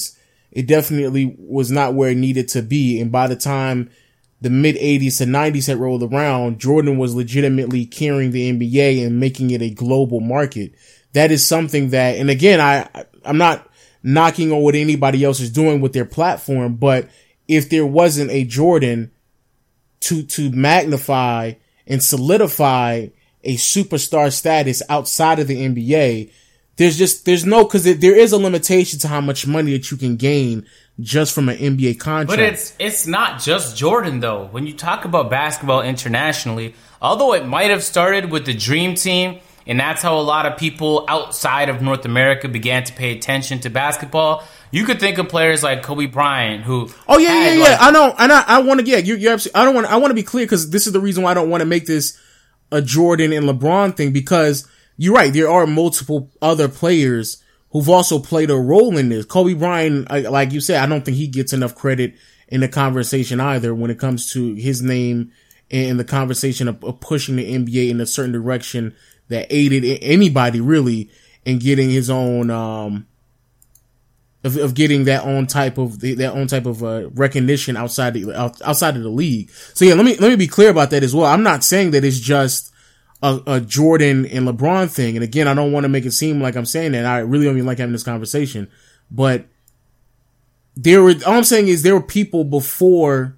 it definitely was not where it needed to be. And by the time the mid eighties to nineties had rolled around, Jordan was legitimately carrying the N B A and making it a global market. That is something that, and again, I, I'm not knocking on what anybody else is doing with their platform, but if there wasn't a Jordan to, to magnify and solidify a superstar status outside of the N B A, there's just, there's no, cause there is a limitation to how much money that you can gain just from an N B A contract. But it's, it's not just Jordan though. When you talk about basketball internationally, although it might have started with the Dream Team, and that's how a lot of people outside of North America began to pay attention to basketball, you could think of players like Kobe Bryant, who oh yeah yeah yeah like, I know and I, I want to yeah you're, you're absolutely, I don't want I want to be clear because this is the reason why I don't want to make this a Jordan and LeBron thing, because you're right, there are multiple other players who've also played a role in this. Kobe Bryant, like you said, I don't think he gets enough credit in the conversation either when it comes to his name and the conversation of, of pushing the N B A in a certain direction that aided anybody really in getting his own, um, of, of getting that own type of, that own type of, uh, recognition outside the, outside of the league. So yeah, let me, let me be clear about that as well. I'm not saying that it's just a, a Jordan and LeBron thing. And again, I don't want to make it seem like I'm saying that. I really don't even like having this conversation, but there were, all I'm saying is there were people before,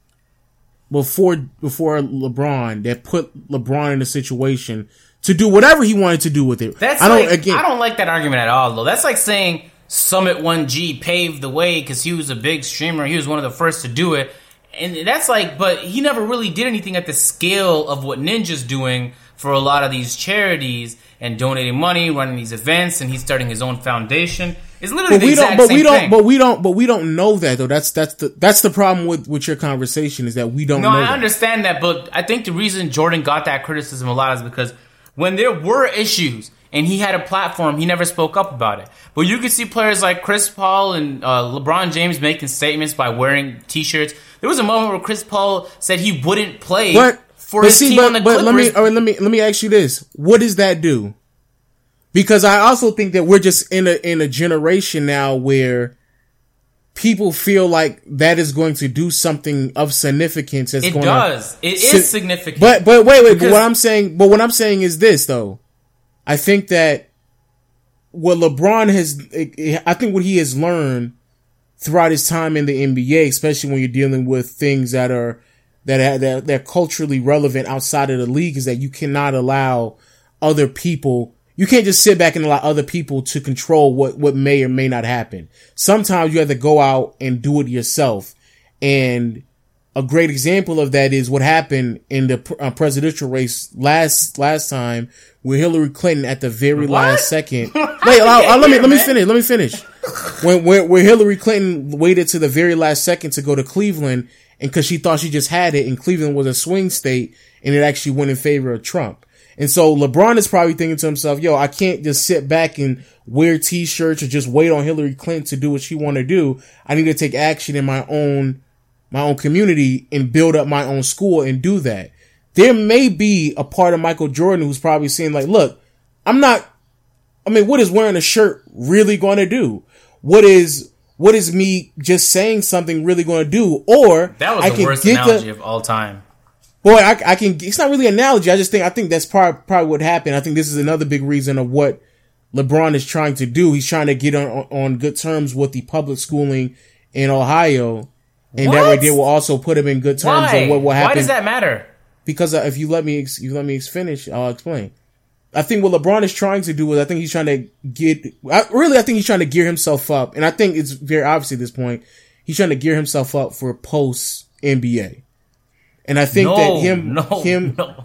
before, before LeBron that put LeBron in a situation to do whatever he wanted to do with it. That's I don't, like, again, I don't like that argument at all, though. That's like saying Summit one G paved the way because he was a big streamer. He was one of the first to do it. And that's like, but he never really did anything at the scale of what Ninja's doing for a lot of these charities and donating money, running these events, and he's starting his own foundation. It's literally but the we exact don't, but same we don't, thing. But we don't, but we don't know that though. That's that's the that's the problem with, with your conversation is that we don't no, know. I that. understand that, but I think the reason Jordan got that criticism a lot is because when there were issues and he had a platform, he never spoke up about it. But you could see players like Chris Paul and uh, LeBron James making statements by wearing T-shirts. There was a moment where Chris Paul said he wouldn't play but, for but his see, team but, on the but Clippers. let me, all right, let me let me ask you this: what does that do? Because I also think that we're just in a in a generation now where people feel like that is going to do something of significance. That's it going does. To, it is significant. But but wait wait. Because, but what I'm saying, but what I'm saying is this though. I think that what LeBron has, I think what he has learned throughout his time in the N B A, especially when you're dealing with things that are that are, that are, that are culturally relevant outside of the league, is that you cannot allow other people. You can't just sit back and allow other people to control what, what may or may not happen. Sometimes you have to go out and do it yourself. And a great example of that is what happened in the uh, presidential race last, last time with Hillary Clinton at the very what? last second. Wait, I'll, I'll, let me, let me finish. Let me finish. When, when, when Hillary Clinton waited to the very last second to go to Cleveland, and cause she thought she just had it, and Cleveland was a swing state, and it actually went in favor of Trump. And so LeBron is probably thinking to himself, yo, I can't just sit back and wear t-shirts or just wait on Hillary Clinton to do what she want to do. I need to take action in my own, my own community and build up my own school and do that. There may be a part of Michael Jordan who's probably saying like, look, I'm not, I mean, what is wearing a shirt really going to do? What is, what is me just saying something really going to do? Or that was I the can worst get analogy the, of all time. Boy, I, I can, it's not really an analogy. I just think, I think that's probably, probably what happened. I think this is another big reason of what LeBron is trying to do. He's trying to get on, on good terms with the public schooling in Ohio. And what? that way they will also put him in good terms Why? of what will happen. Why does that matter? Because uh, if you let me, you let me finish, I'll explain. I think what LeBron is trying to do is I think he's trying to get, I, really, I think he's trying to gear himself up. And I think it's very obvious at this point, he's trying to gear himself up for post N B A. And I think no, that him, no, him, no.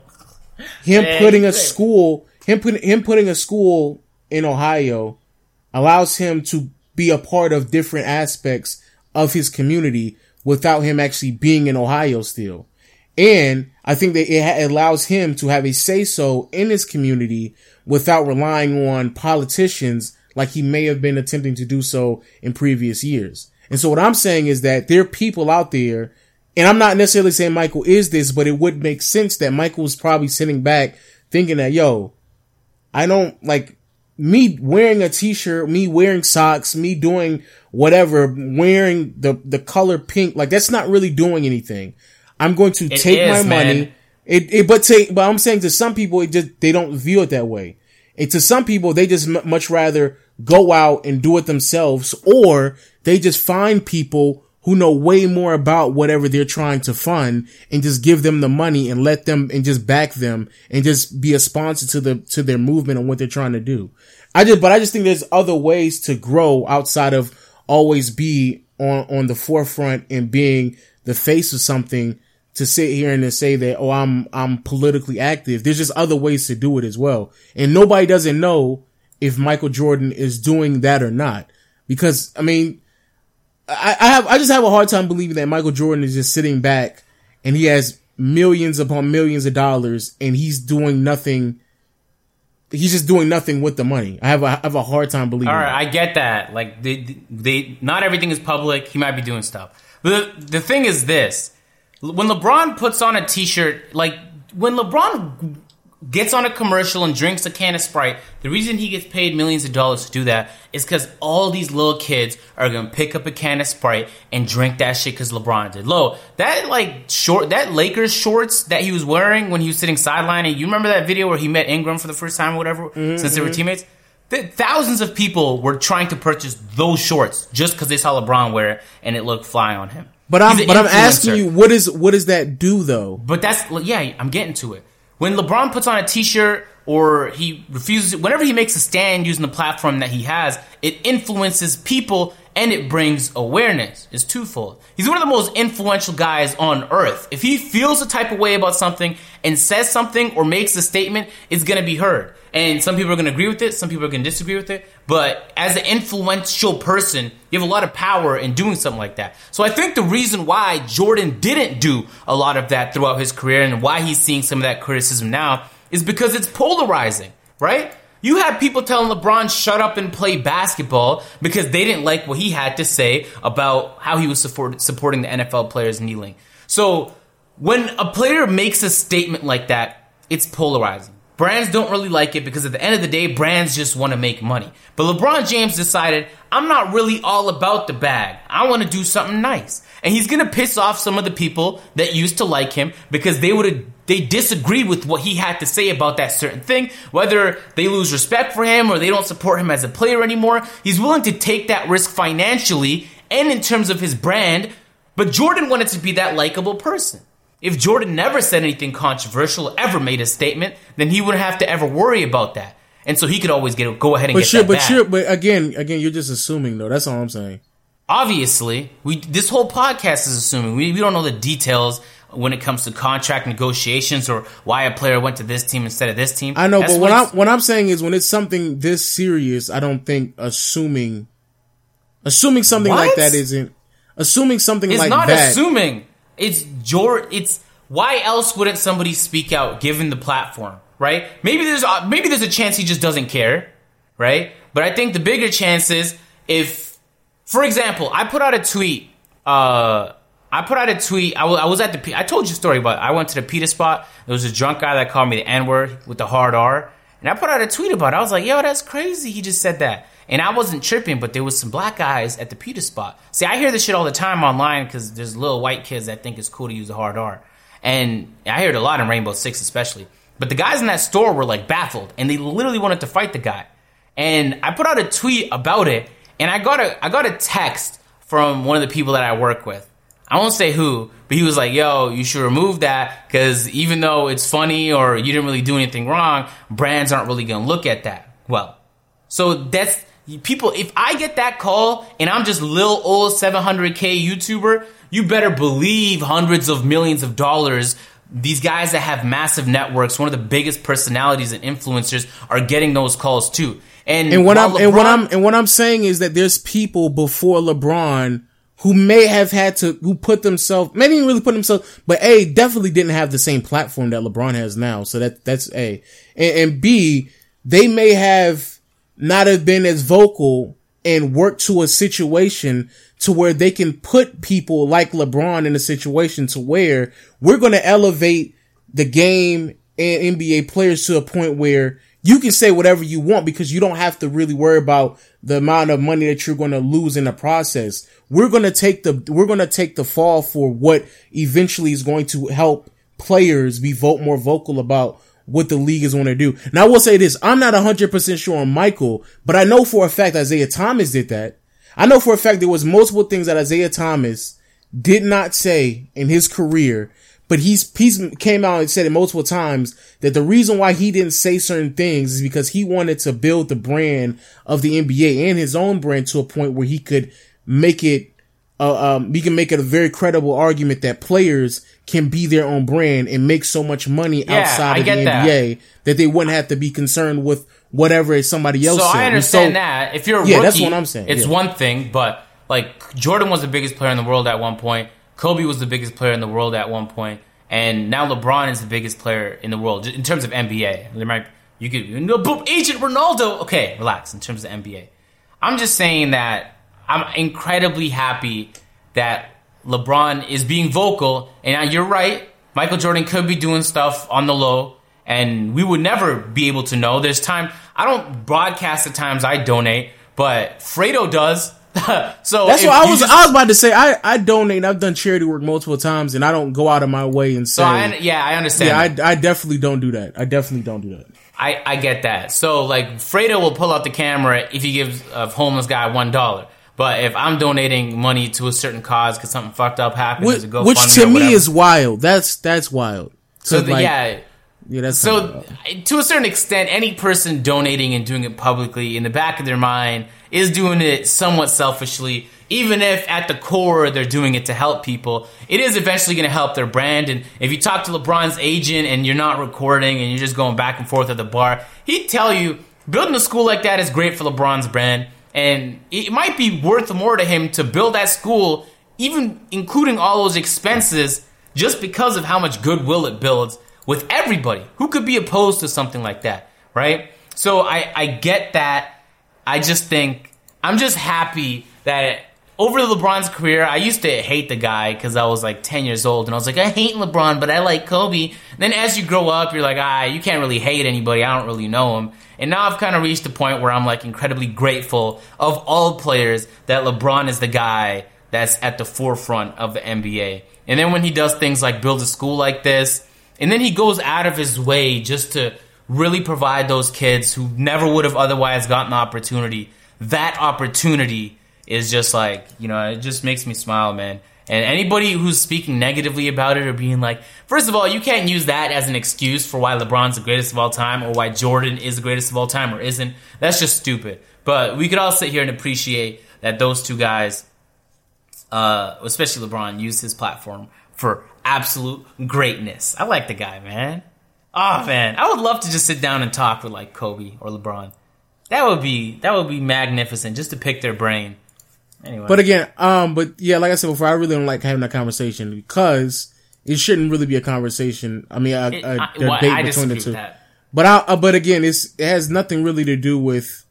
him Man, putting a school, him putting, him putting a school in Ohio allows him to be a part of different aspects of his community without him actually being in Ohio still. And I think that it ha- allows him to have a say-so in his community without relying on politicians like he may have been attempting to do so in previous years. And so what I'm saying is that there are people out there, and I'm not necessarily saying Michael is this, but it would make sense that Michael's probably sitting back thinking that, yo, I don't like, me wearing a t-shirt, me wearing socks, me doing whatever, wearing the, the color pink, like that's not really doing anything. I'm going to it take is, my man. money. It, it, but take, but I'm saying to some people, it just, they don't view it that way. And to some people, they just m- much rather go out and do it themselves, or they just find people who know way more about whatever they're trying to fund and just give them the money and let them and just back them and just be a sponsor to the, to their movement and what they're trying to do. I just, but I just think there's other ways to grow outside of always be on, on the forefront and being the face of something, to sit here and to say that, oh, I'm, I'm politically active. There's just other ways to do it as well. And nobody doesn't know if Michael Jordan is doing that or not. Because, I mean, I, I have, I just have a hard time believing that Michael Jordan is just sitting back and he has millions upon millions of dollars and he's doing nothing. He's just doing nothing with the money. I have a, I have a hard time believing All right, that. I get that. Like, they, they, not everything is public. He might be doing stuff. But the, the thing is this. When LeBron puts on a t-shirt, like, when LeBron gets on a commercial and drinks a can of Sprite, the reason he gets paid millions of dollars to do that is because all these little kids are going to pick up a can of Sprite and drink that shit because LeBron did. Lo, that, like, short, that Lakers shorts that he was wearing when he was sitting sideline, and you remember that video where he met Ingram for the first time or whatever, mm-hmm. since they were teammates? Thousands of people were trying to purchase those shorts just because they saw LeBron wear it and it looked fly on him. But I'm, but I'm asking you, what is, what does that do though? But that's, yeah, I'm getting to it. When LeBron puts on a t-shirt or he refuses, whenever he makes a stand using the platform that he has, it influences people and it brings awareness. It's twofold. He's one of the most influential guys on earth. If he feels a type of way about something and says something or makes a statement, it's going to be heard. And some people are going to agree with it. Some people are going to disagree with it. But as an influential person, you have a lot of power in doing something like that. So I think the reason why Jordan didn't do a lot of that throughout his career and why he's seeing some of that criticism now is because it's polarizing, right? You had people telling LeBron shut up and play basketball because they didn't like what he had to say about how he was support, supporting the N F L players kneeling. So when a player makes a statement like that, it's polarizing. Brands don't really like it because at the end of the day, brands just want to make money. But LeBron James decided, I'm not really all about the bag. I want to do something nice. And he's going to piss off some of the people that used to like him because they would have they disagreed with what he had to say about that certain thing. Whether they lose respect for him or they don't support him as a player anymore, he's willing to take that risk financially and in terms of his brand. But Jordan wanted to be that likable person. If Jordan never said anything controversial, ever made a statement, then he wouldn't have to ever worry about that. And so he could always get go ahead and but get sure, that but back. Sure, but again, again, you're just assuming though. That's all I'm saying. Obviously, we this whole podcast is assuming. We, we don't know the details when it comes to contract negotiations or why a player went to this team instead of this team. I know, That's but what, what I'm, what I'm saying is when it's something this serious, I don't think assuming, assuming something what? like that isn't, assuming something it's like not that. assuming. It's Jor. It's why else wouldn't somebody speak out given the platform, right? Maybe there's a, maybe there's a chance he just doesn't care, right? But I think the bigger chance is if, for example, I put out a tweet. Uh, I put out a tweet. I, w- I was at the. P- I told you a story about it. I went to the pita spot. There was a drunk guy that called me the N-word with the hard R, and I put out a tweet about it. I was like, "Yo, that's crazy." He just said that, and I wasn't tripping. But there was some black guys at the pita spot. See, I hear this shit all the time online because there's little white kids that think it's cool to use the hard R, and I hear it a lot in Rainbow Six, especially. But the guys in that store were like baffled, and they literally wanted to fight the guy. And I put out a tweet about it, and I got a I got a text from one of the people that I work with. I won't say who, but he was like, yo, you should remove that because even though it's funny or you didn't really do anything wrong, brands aren't really going to look at that. Well, so that's people. If I get that call and I'm just lil old seven hundred K YouTuber, you better believe hundreds of millions of dollars. These guys that have massive networks, one of the biggest personalities and influencers are getting those calls too. And, And what I'm LeBron, and what I'm and what I'm saying is that there's people before LeBron who may have had to, who put themselves, maybe didn't really put themselves, but A, definitely didn't have the same platform that LeBron has now. So that, that's A. And, and B, they may have not have been as vocal and worked to a situation to where they can put people like LeBron in a situation to where we're going to elevate the game and N B A players to a point where you can say whatever you want because you don't have to really worry about the amount of money that you're going to lose in the process. We're going to take the, we're going to take the fall for what eventually is going to help players be vote more vocal about what the league is going to do. Now I will say this, I'm not one hundred percent sure on Michael, but I know for a fact Isaiah Thomas did that. I know for a fact there was multiple things that Isaiah Thomas did not say in his career, but he's, he's came out and said it multiple times that the reason why he didn't say certain things is because he wanted to build the brand of the N B A and his own brand to a point where he could make it, uh, um, he can make it a very credible argument that players can be their own brand and make so much money yeah, outside I of the N B A that. that they wouldn't have to be concerned with whatever somebody else so said. I understand so, that. If you're a yeah, rookie, that's what I'm saying. It's yeah. one thing, but like Jordan was the biggest player in the world at one point. Kobe was the biggest player in the world at one point. And now LeBron is the biggest player in the world in terms of N B A. There might, you could, you know, boom, Agent Ronaldo. Okay, relax in terms of N B A. I'm just saying that I'm incredibly happy that LeBron is being vocal. And you're right, Michael Jordan could be doing stuff on the low, and we would never be able to know. There's time, I don't broadcast the times I donate, but Fredo does. So that's what I was. Just, I was about to say. I I donate. I've done charity work multiple times, and I don't go out of my way and say. So I, yeah, I understand. Yeah, I, I definitely don't do that. I definitely don't do that. I, I get that. So like Fredo will pull out the camera if he gives a homeless guy one dollar. But if I'm donating money to a certain cause because something fucked up happened, which, a GoFundMe which to or me is wild. That's that's wild. So the, like, yeah. Yeah, that's so to a certain extent, any person donating and doing it publicly in the back of their mind is doing it somewhat selfishly, even if at the core they're doing it to help people. It is eventually going to help their brand. And if you talk to LeBron's agent and you're not recording and you're just going back and forth at the bar, he'd tell you building a school like that is great for LeBron's brand. And it might be worth more to him to build that school, even including all those expenses, just because of how much goodwill it builds with everybody who could be opposed to something like that, right? So I, I get that. I just think, I'm just happy that over LeBron's career, I used to hate the guy because I was like ten years old and I was like, I hate LeBron, but I like Kobe. And then as you grow up, you're like, ah, you can't really hate anybody. I don't really know him. And now I've kind of reached a point where I'm like incredibly grateful of all players that LeBron is the guy that's at the forefront of the N B A. And then when he does things like build a school like this, and then he goes out of his way just to really provide those kids who never would have otherwise gotten the opportunity. That opportunity is just like, you know, it just makes me smile, man. And anybody who's speaking negatively about it or being like, first of all, you can't use that as an excuse for why LeBron's the greatest of all time or why Jordan is the greatest of all time or isn't. That's just stupid. But we could all sit here and appreciate that those two guys, uh, especially LeBron, used his platform for absolute greatness. I like the guy, man. Oh man, I would love to just sit down and talk with like Kobe or LeBron. That would be that would be magnificent, just to pick their brain. Anyway, but again, um, but yeah, like I said before, I really don't like having that conversation because it shouldn't really be a conversation. I mean, a, it, a, I, a well, debate I between the disagree two. with that. But I, uh, but again, it's it has nothing really to do with.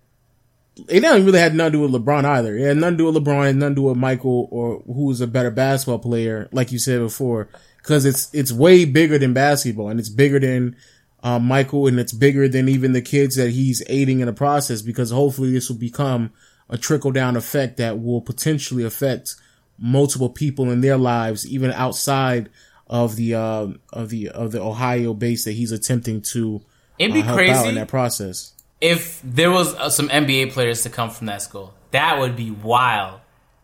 It doesn't really have nothing to do with LeBron either. It had nothing to do with LeBron, it had nothing to do with Michael or who's a better basketball player, like you said before. Because it's it's way bigger than basketball, and it's bigger than uh, Michael, and it's bigger than even the kids that he's aiding in the process. Because hopefully this will become a trickle down effect that will potentially affect multiple people in their lives, even outside of the uh, of the of the Ohio base that he's attempting to It'd be uh, help crazy out in that process. If there was uh, some N B A players to come from that school. That would be wild.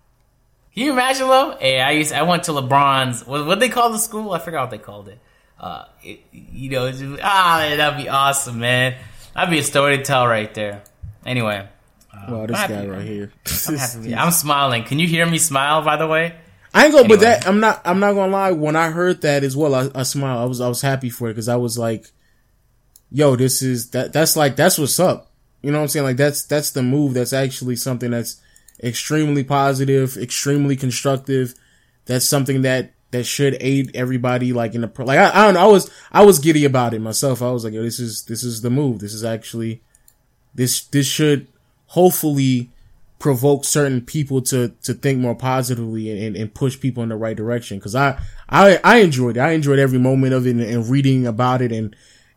Can you imagine, though? Hey, I used I went to LeBron's. What what they call the school? I forgot what they called it. Uh, it, you know, it's just, ah, man, that'd be awesome, man. That'd be a story to tell right there. Anyway, uh, Well, this I'm guy happy, right here. I'm, happy. I'm smiling. Can you hear me smile? By the way, I ain't gonna. Anyway. But that I'm not. I'm not gonna lie. When I heard that as well, I, I smiled. I was I was happy for it because I was like, "Yo, this is that. That's like that's what's up." You know what I'm saying? Like that's that's the move. That's actually something that's extremely positive, extremely constructive. That's something that, that should aid everybody. Like in the like, I, I don't know. I was I was giddy about it myself. I was like, yo, this is this is the move. This is actually this this should hopefully provoke certain people to to think more positively and, and push people in the right direction. Because I I I enjoyed it. I enjoyed every moment of it and, and reading about it and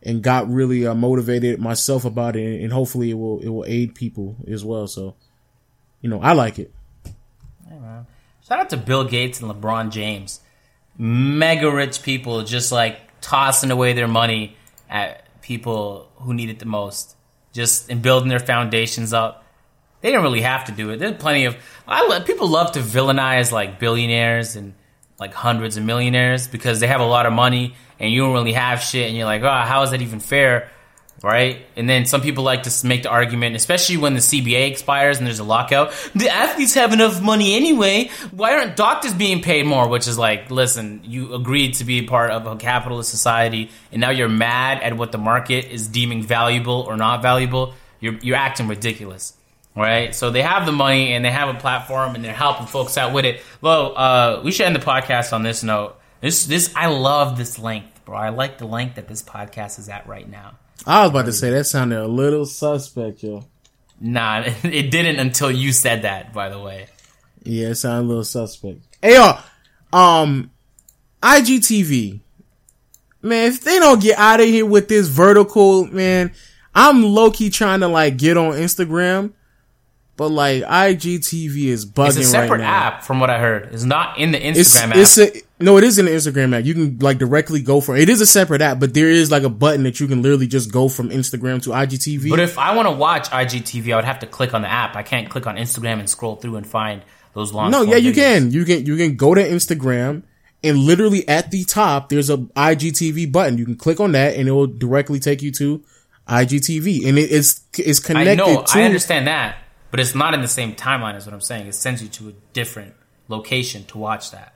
and got really uh, motivated myself about it, and hopefully it will it will aid people as well. So, you know, I like it. Hey, man. Shout out to Bill Gates and LeBron James, mega rich people, just like tossing away their money at people who need it the most, just in building their foundations up. They didn't really have to do it. There's plenty of I love, people love to villainize like billionaires and like hundreds of millionaires because they have a lot of money and you don't really have shit, and you're like, oh, how is that even fair, right? And then some people like to make the argument, especially when the C B A expires and there's a lockout, the athletes have enough money anyway, why aren't doctors being paid more? Which is like, listen, you agreed to be a part of a capitalist society and now you're mad at what the market is deeming valuable or not valuable. You're, you're acting ridiculous. Right, so they have the money and they have a platform and they're helping folks out with it. Well, uh, we should end the podcast on this note. This, this, I love this length, bro. I like the length that this podcast is at right now. I was about to say that sounded a little suspect, yo. Nah, it didn't until you said that. By the way, yeah, it sounded a little suspect. Hey, yo, um, I G T V, man. If they don't get out of here with this vertical, man, I'm low key trying to like get on Instagram. But like I G T V is bugging right now. It's a separate app, from what I heard. It's not in the Instagram it's, app. It's a, no, it is in the Instagram app. You can like directly go for it. It is a separate app, but there is like a button that you can literally just go from Instagram to I G T V. But if I want to watch I G T V, I would have to click on the app. I can't click on Instagram and scroll through and find those long. No, yeah, you videos. can. You can. You can go to Instagram and literally at the top there's a I G T V button. You can click on that and it will directly take you to I G T V, and it, it's it's connected. I know. to, I understand that. But it's not in the same timeline is what I'm saying. It sends you to a different location to watch that.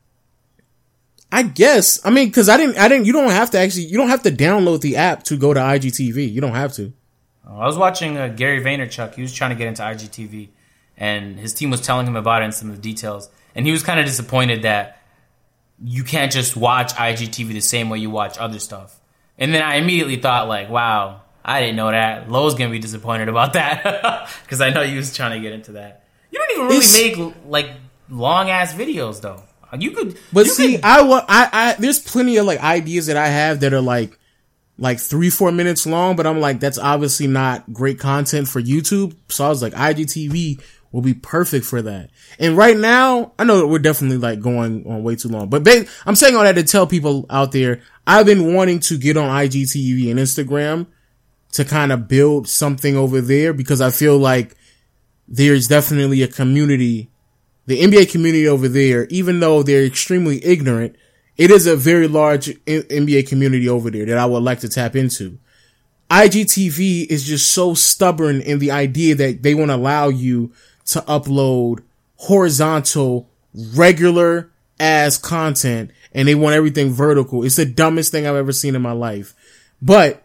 I guess. I mean, cause I didn't, I didn't, you don't have to actually, you don't have to download the app to go to I G T V. You don't have to. Oh, I was watching uh, Gary Vaynerchuk. He was trying to get into I G T V and his team was telling him about it and some of the details. And he was kind of disappointed that you can't just watch I G T V the same way you watch other stuff. And then I immediately thought like, wow, I didn't know that. Lowe's gonna be disappointed about that because I know you was trying to get into that. You don't even really it's, make like long ass videos though. You could, but you see, could, I want, I, I, there's plenty of like ideas that I have that are like, like three, four minutes long. But I'm like, that's obviously not great content for YouTube. So I was like, I G T V will be perfect for that. And right now, I know that we're definitely like going on way too long. But ba- I'm saying all that to tell people out there, I've been wanting to get on I G T V and Instagram to kind of build something over there because I feel like there's definitely a community, the N B A community over there, even though they're extremely ignorant, it is a very large N B A community over there that I would like to tap into. I G T V is just so stubborn in the idea that they want to allow you to upload horizontal, regular ass content and they want everything vertical. It's the dumbest thing I've ever seen in my life. But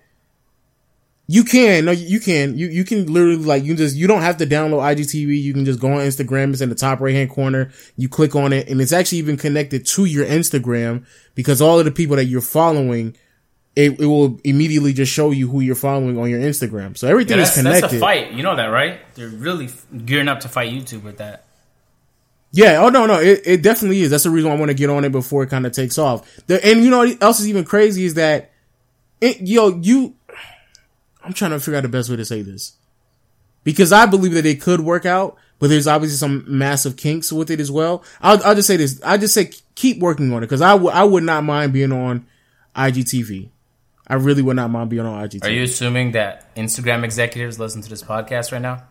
You can, no, you can, you, you can literally like, you just, you don't have to download I G T V. You can just go on Instagram. It's in the top right hand corner. You click on it and it's actually even connected to your Instagram because all of the people that you're following, it, it will immediately just show you who you're following on your Instagram. So everything yeah, is connected. That's a fight. You know that, right? They're really gearing up to fight YouTube with that. Yeah. Oh, no, no. It, it definitely is. That's the reason why I want to get on it before it kind of takes off. The, and you know what else is even crazy is that, it, yo, you, I'm trying to figure out the best way to say this because I believe that it could work out, but there's obviously some massive kinks with it as well. I'll, I'll just say this. I just say keep working on it because I, w- I would not mind being on I G T V. I really would not mind being on I G T V. Are you assuming that Instagram executives listen to this podcast right now?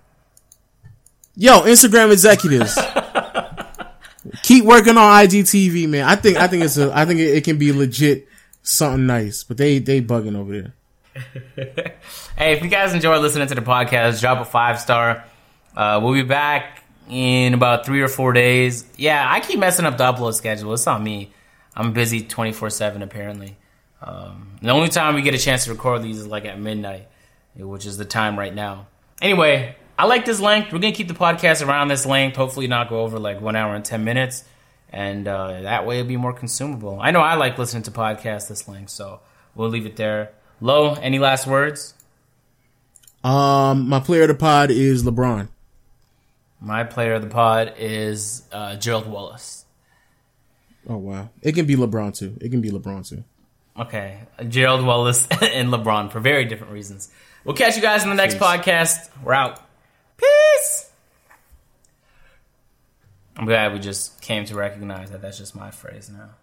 Yo, Instagram executives, keep working on I G T V, man. I think, I think it's a, I think it, it can be legit something nice, but they, they bugging over there. Hey, if you guys enjoy listening to the podcast, drop a five star. Uh, we'll be back in about three or four days. Yeah, I keep messing up the upload schedule. It's on me. I'm busy twenty-four seven apparently. Um, the only time we get a chance to record these is like at midnight, which is the time right now. Anyway, I like this length. We're going to keep the podcast around this length. Hopefully not go over like one hour and ten minutes. And uh, that way it'll be more consumable. I know I like listening to podcasts this length, so we'll leave it there. Lo, any last words? Um, my player of the pod is LeBron. My player of the pod is uh, Gerald Wallace. Oh, wow. It can be LeBron, too. It can be LeBron, too. Okay, Gerald Wallace and LeBron for very different reasons. We'll catch you guys in the next Peace. podcast. We're out. Peace. I'm glad we just came to recognize that that's just my phrase now.